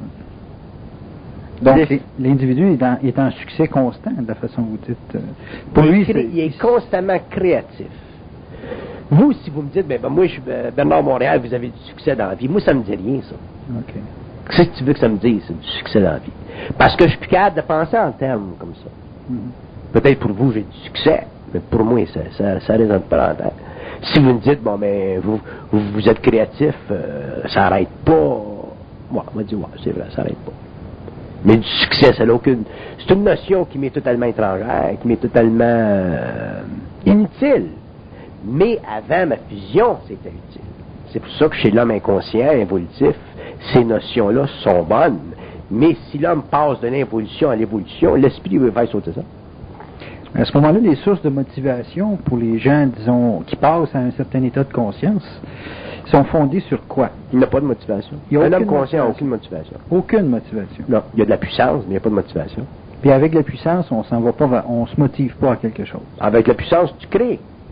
Donc, les, l'individu est en, est en succès constant, de la façon que vous dites. Euh, pour il, lui, crée, il est constamment créatif. Vous, si vous me dites, ben, ben moi, je suis Bernard Montréal, vous avez du succès dans la vie. Moi, ça me dit rien, ça. Okay. Qu'est-ce que tu veux que ça me dise, c'est du succès dans la vie? Parce que je suis plus capable de penser en termes comme ça. Mm-hmm. Peut-être pour vous, j'ai du succès, mais pour moi, ça, ça, ça résonne pas en tête. Si vous me dites, bon, mais vous, vous, vous êtes créatif, euh, ça n'arrête pas. Ouais, on va dire, ouais, c'est vrai, ça n'arrête pas. Mais du succès, ça n'a aucune. C'est une notion qui m'est totalement étrangère, qui m'est totalement euh, inutile. Mais avant ma fusion, c'était utile. C'est pour ça que chez l'homme inconscient, involutif, ces notions-là sont bonnes. Mais si l'homme passe de l'involution à l'évolution, l'esprit veut faire sauter ça. À ce moment-là, les sources de motivation pour les gens, disons, qui passent à un certain état de conscience, sont fondées sur quoi? Il n'y a pas de motivation. Il y a un homme conscient motivation. n'a aucune motivation. Aucune motivation. Non, il y a de la puissance, mais il n'y a pas de motivation. Puis avec la puissance, on s'en va pas, on se motive pas à quelque chose. Avec la puissance, tu crées.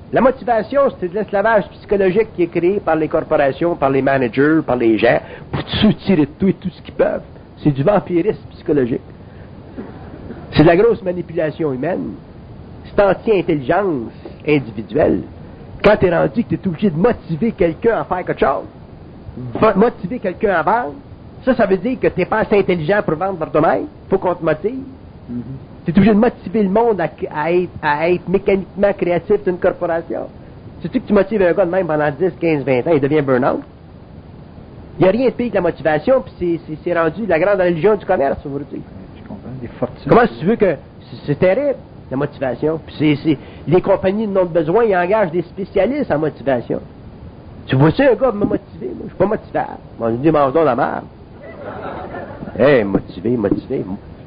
La motivation, c'est de l'esclavage psychologique qui est créé par les corporations, par les managers, par les gens, pour te soutirer de tout et tout ce qu'ils peuvent. C'est du vampirisme psychologique. C'est de la grosse manipulation humaine. C'est anti-intelligence individuelle. Quand tu es rendu que tu es obligé de motiver quelqu'un à faire quelque chose, motiver quelqu'un à vendre, ça, ça veut dire que tu n'es pas assez intelligent pour vendre par toi-même. Il faut qu'on te motive. Mm-hmm. Tu es obligé de motiver le monde à, à, être, à être mécaniquement créatif d'une corporation. Sais-tu que tu motives un gars de même pendant dix, quinze, vingt ans, il devient burn-out? Il n'y a rien de pire que la motivation, puis c'est, c'est, c'est rendu la grande religion du commerce, vous dire. Je comprends, des fortunes. Comment tu veux que... C'est, c'est terrible, la motivation. Puis c'est, c'est, les compagnies n'ont besoin, ils engagent des spécialistes en motivation. Tu vois-tu un gars me motiver? Moi, je suis pas motivable. Moi, je dis, mange donc la merde. Eh, hey, motivé, motivé.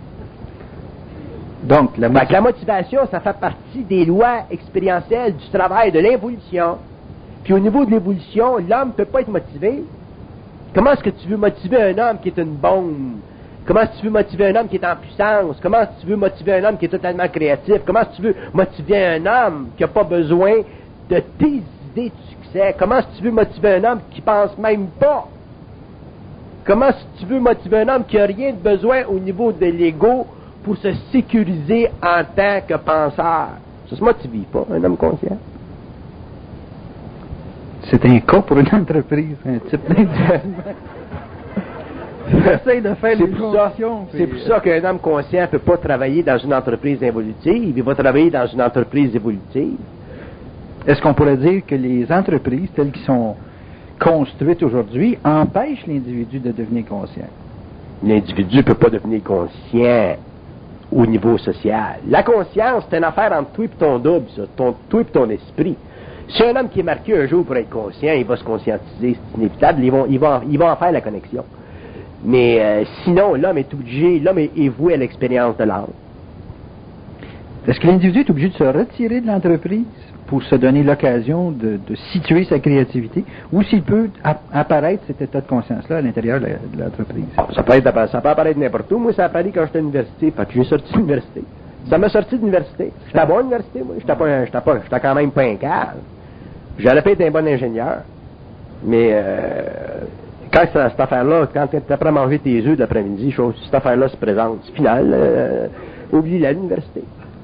Donc, la, motiv- la motivation, ça fait partie des lois expérientielles du travail, de l'évolution. Puis au niveau de l'évolution, l'homme ne peut pas être motivé. Comment est-ce que tu veux motiver un homme qui est une bombe? Comment est-ce que tu veux motiver un homme qui est en puissance? Comment est-ce que tu veux motiver un homme qui est totalement créatif? Comment est-ce que tu veux motiver un homme qui n'a pas besoin de tes idées de succès? Comment est-ce que tu veux motiver un homme qui pense même pas? Comment est-ce que tu veux motiver un homme qui n'a rien de besoin au niveau de l'ego pour se sécuriser en tant que penseur? Ça se motive pas, un homme conscient. C'est un cas pour une entreprise, un type d'individu. J'essaie de faire c'est les pour ça, C'est pour ça qu'un homme conscient ne peut pas travailler dans une entreprise évolutive. Il va travailler dans une entreprise évolutive. Est-ce qu'on pourrait dire que les entreprises telles qu'elles sont construites aujourd'hui empêchent l'individu de devenir conscient? L'individu ne peut pas devenir conscient au niveau social. La conscience, c'est une affaire entre toi et ton double, ça, ton, toi et ton esprit. Si un homme qui est marqué un jour pour être conscient, il va se conscientiser, c'est inévitable, ils vont, ils vont, ils vont en faire la connexion. Mais euh, sinon, l'homme est obligé, l'homme est, est voué à l'expérience de l'âme. Est-ce que l'individu est obligé de se retirer de l'entreprise pour se donner l'occasion de, de situer sa créativité, ou s'il peut ap- apparaître cet état de conscience-là à l'intérieur de, la, de l'entreprise? Bon, ça, peut être, ça peut apparaître n'importe où. Moi, ça a apparu quand j'étais à l'université, fait que j'ai sorti de l'université. Ça m'a sorti de l'université. J'étais à bonne université, moi. J'étais, pas, j'étais, pas, j'étais quand même pas un cave. J'aurais pas été un bon ingénieur. Mais euh, quand ça, cette affaire-là, quand tu es prêt à manger tes œufs de l'après-midi, chose, cette affaire-là se présente. Final, euh, oublie la l'université.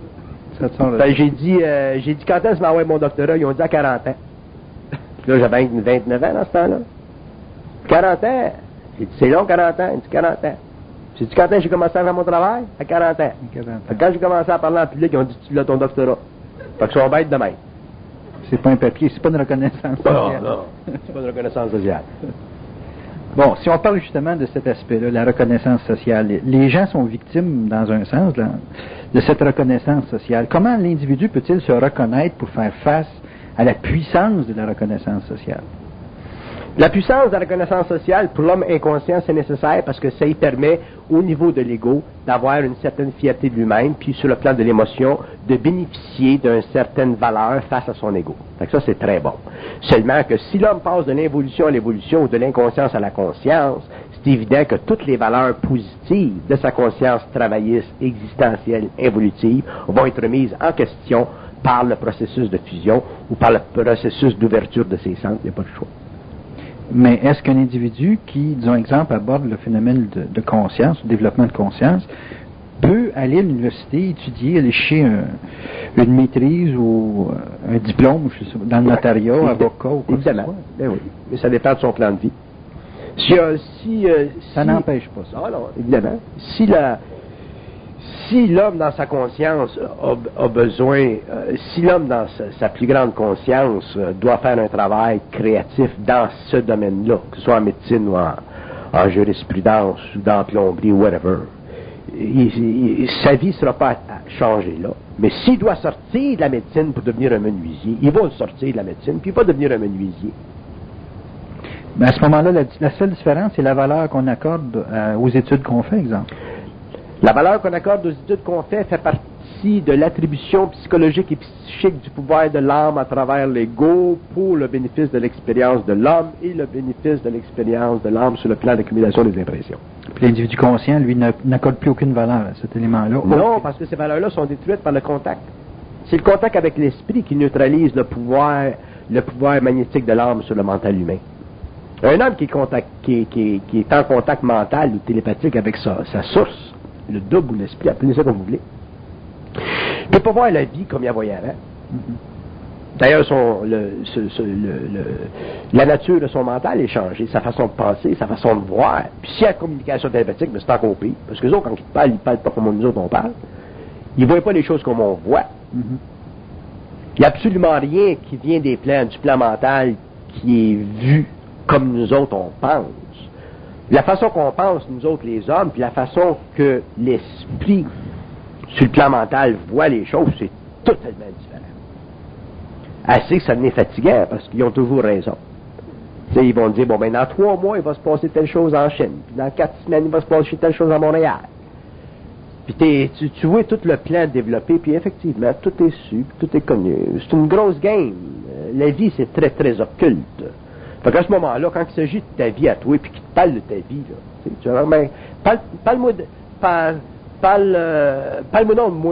Ben, j'ai dit, euh, j'ai dit quand est-ce que je m'envoie mon doctorat? Ils ont dit à quarante ans. Là, j'avais vingt-neuf ans dans ce temps-là. quarante ans. J'ai dit, c'est long, quarante ans. Il dit, quarante ans. J'ai dit, quand est-ce que j'ai commencé à faire mon travail? À quarante ans. quarante ans. Quand j'ai commencé à parler en public, ils ont dit, tu l'as ton doctorat. Fait que ça va être de même. C'est pas un papier, c'est pas une reconnaissance sociale. Non, non. C'est pas une reconnaissance sociale. Bon, si on parle justement de cet aspect-là, la reconnaissance sociale, les gens sont victimes, dans un sens, là, de cette reconnaissance sociale. Comment l'individu peut-il se reconnaître pour faire face à la puissance de la reconnaissance sociale? La puissance de la reconnaissance sociale, pour l'homme inconscient, c'est nécessaire parce que ça lui permet, au niveau de l'ego, d'avoir une certaine fierté de lui-même, puis sur le plan de l'émotion, de bénéficier d'une certaine valeur face à son ego. Fait que ça, c'est très bon. Seulement que si l'homme passe de l'involution à l'évolution ou de l'inconscience à la conscience, c'est évident que toutes les valeurs positives de sa conscience travailliste, existentielle, évolutive, vont être mises en question par le processus de fusion ou par le processus d'ouverture de ses centres. Il n'y a pas de choix. Mais est-ce qu'un individu qui, disons exemple, aborde le phénomène de, de conscience, le développement de conscience, peut aller à l'université étudier, aller chercher un, une maîtrise ou un diplôme, je sais pas, dans le notariat, ouais, avocat ou quoi? Évidemment. Ben oui. Mais ça dépend de son plan de vie. Si, euh, si, euh, ça si, n'empêche pas ça. Non, non, évidemment. Si la, si l'homme dans sa conscience a, a besoin, euh, si l'homme dans sa, sa plus grande conscience euh, doit faire un travail créatif dans ce domaine-là, que ce soit en médecine ou en, en jurisprudence ou dans la plomberie ou whatever, il, il, sa vie ne sera pas changée là. Mais s'il doit sortir de la médecine pour devenir un menuisier, il va sortir de la médecine puis il va devenir un menuisier. Mais à ce moment-là, la, la seule différence, c'est la valeur qu'on accorde euh, aux études qu'on fait, exemple. La valeur qu'on accorde aux études qu'on fait fait partie de l'attribution psychologique et psychique du pouvoir de l'âme à travers l'ego pour le bénéfice de l'expérience de l'homme et le bénéfice de l'expérience de l'âme sur le plan d'accumulation des impressions. Puis l'individu conscient, lui, n'accorde plus aucune valeur à cet élément-là. Non, parce que ces valeurs-là sont détruites par le contact. C'est le contact avec l'esprit qui neutralise le pouvoir, le pouvoir magnétique de l'âme sur le mental humain. Un homme qui est, contact, qui, est, qui, est, qui est en contact mental ou télépathique avec sa, sa source, le double ou l'esprit, appelez ça comme vous voulez, il ne peut pas voir la vie comme il la voyait avant. D'ailleurs, son, le, ce, ce, le, le, la nature de son mental est changée, sa façon de penser, sa façon de voir. Puis s'il y a communication télépathique, mais c'est encore pire. Parce que les autres, quand ils parlent, ils ne parlent pas comme nous autres on parle. Ils ne voient pas les choses comme on voit. Mm-hmm. Il n'y a absolument rien qui vient des plans, du plan mental qui est vu comme nous autres on pense. La façon qu'on pense, nous autres les hommes, puis la façon que l'esprit, sur le plan mental, voit les choses, c'est totalement différent. Assez que ça devenait fatigant, parce qu'ils ont toujours raison. T'sais, ils vont dire, bon, ben, dans trois mois, il va se passer telle chose en Chine, puis dans quatre semaines, il va se passer telle chose à Montréal. Puis tu, tu vois tout le plan développé, puis effectivement, tout est su, tout est connu. C'est une grosse game. La vie, c'est très, très occulte. Fait qu'à ce moment-là, quand il s'agit de ta vie à toi, puis qu'il te parle de ta vie, là, tu vois, ben, parle, parle-moi de, parle, parle, euh, parle-moi donc de moi.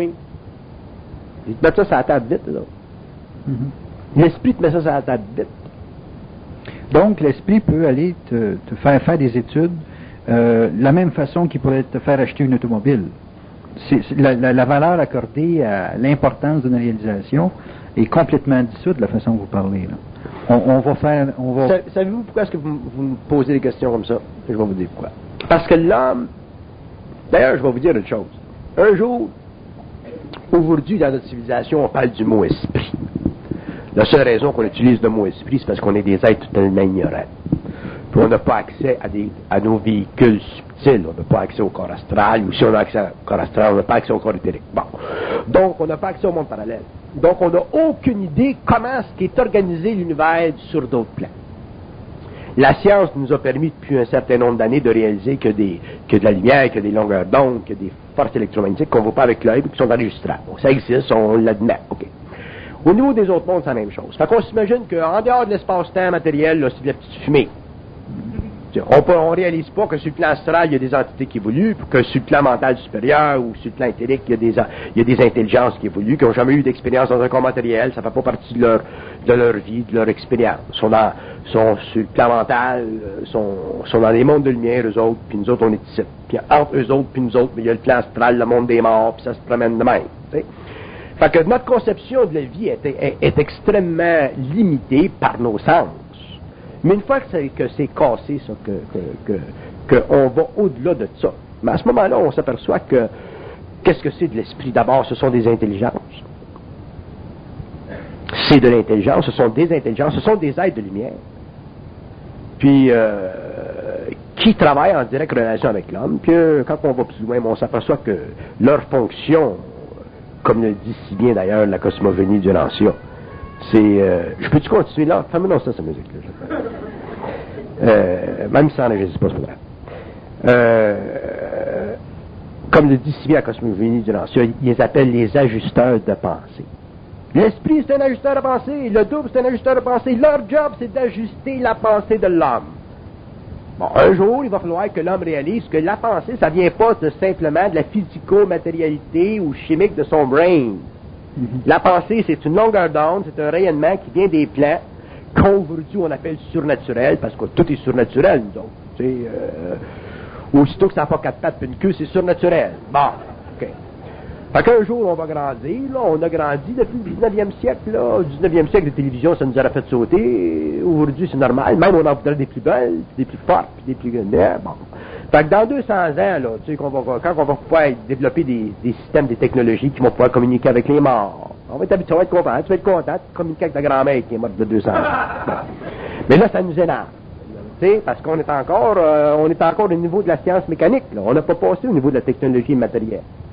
Il te met ça sur la table vite, là. Mm-hmm. L'esprit te met ça sur la table vite. Donc, l'esprit peut aller te, te faire faire des études euh, de la même façon qu'il pourrait te faire acheter une automobile. C'est, c'est la, la, la valeur accordée à l'importance d'une réalisation est complètement dissoute de la façon que vous parlez, là. On, on va faire... On va... Sa, savez-vous pourquoi est-ce que vous, vous me posez des questions comme ça? Je vais vous dire pourquoi. Parce que l'homme... D'ailleurs, je vais vous dire une chose. Un jour, aujourd'hui, dans notre civilisation, on parle du mot esprit. La seule raison qu'on utilise le mot esprit, c'est parce qu'on est des êtres totalement ignorants. Puis on n'a pas accès à, des, à nos véhicules subtils. On n'a pas accès au corps astral. Ou si on a accès au corps astral, on n'a pas accès au corps éthérique. Bon. Donc, on n'a pas accès au monde parallèle. Donc, on n'a aucune idée comment est organisé l'univers sur d'autres plans. La science nous a permis depuis un certain nombre d'années de réaliser que, des, que de la lumière, que des longueurs d'onde, que des forces électromagnétiques qu'on ne voit pas avec l'œil et qui sont enregistrables. Bon, ça existe, on l'admet. OK. Au niveau des autres mondes, c'est la même chose. Fait qu'on s'imagine qu'en dehors de l'espace-temps matériel, là, c'est de la petite fumée. On ne réalise pas que sur le plan astral, il y a des entités qui évoluent, que sur le plan mental supérieur ou sur le plan éthérique, il y a des, il y a des intelligences qui évoluent, qui n'ont jamais eu d'expérience dans un corps matériel, ça ne fait pas partie de leur, de leur vie, de leur expérience. Ils sont, dans, sont sur le plan mental, sont, sont dans les mondes de lumière, eux autres, puis nous autres, on est ici. Puis entre eux autres, puis nous autres, il y a le plan astral, le monde des morts, puis ça se promène de même. T'sais. Fait que notre conception de la vie est, est, est extrêmement limitée par nos sens. Mais une fois que c'est, que c'est cassé, ça, que, que, que, que on va au-delà de ça, mais à ce moment-là, on s'aperçoit que qu'est-ce que c'est de l'esprit? D'abord, ce sont des intelligences. C'est de l'intelligence, ce sont des intelligences, ce sont des êtres de lumière. Puis, euh, qui travaillent en directe relation avec l'homme. Puis, euh, quand on va plus loin, on s'aperçoit que leur fonction, comme le dit si bien d'ailleurs la cosmogonie du Lancia, c'est... Euh, je peux-tu continuer là? Fais-moi non ça, cette musique-là. Euh, même si ça n'enregistre pas, c'est pas grave. Euh, comme le dit si bien la cosmogonie du Lancia, ils les appellent les ajusteurs de pensée. L'esprit, c'est un ajusteur de pensée. Le double, c'est un ajusteur de pensée. Leur job, c'est d'ajuster la pensée de l'homme. Bon, un jour, il va falloir que l'homme réalise que la pensée, ça vient pas de simplement de la physico-matérialité ou chimique de son brain. Mm-hmm. La pensée, c'est une longueur d'onde, c'est un rayonnement qui vient des plans qu'aujourd'hui on appelle surnaturel, parce que tout est surnaturel, nous autres. Tu sais, euh, aussitôt que ça n'a pas quatre pattes et une queue, c'est surnaturel. Bon, OK. Fait qu'un jour, on va grandir, là, on a grandi depuis le dix-neuvième siècle, là. Le dix-neuvième siècle, la télévision, ça nous aurait fait sauter. Aujourd'hui, c'est normal. Même on en voudrait des plus belles, des plus fortes, des plus grandes. Bon. Fait que dans deux cents ans, là, tu sais, qu'on va, quand on va pouvoir développer des, des systèmes, des technologies qui vont pouvoir communiquer avec les morts, on va être habitué, on va être content. Tu vas être content de communiquer avec ta grand-mère qui est morte de deux cents ans. Bon. Mais là, ça nous énerve. Tu sais, parce qu'on est encore, euh, on est encore au niveau de la science mécanique, là. On n'a pas passé au niveau de la technologie matérielle.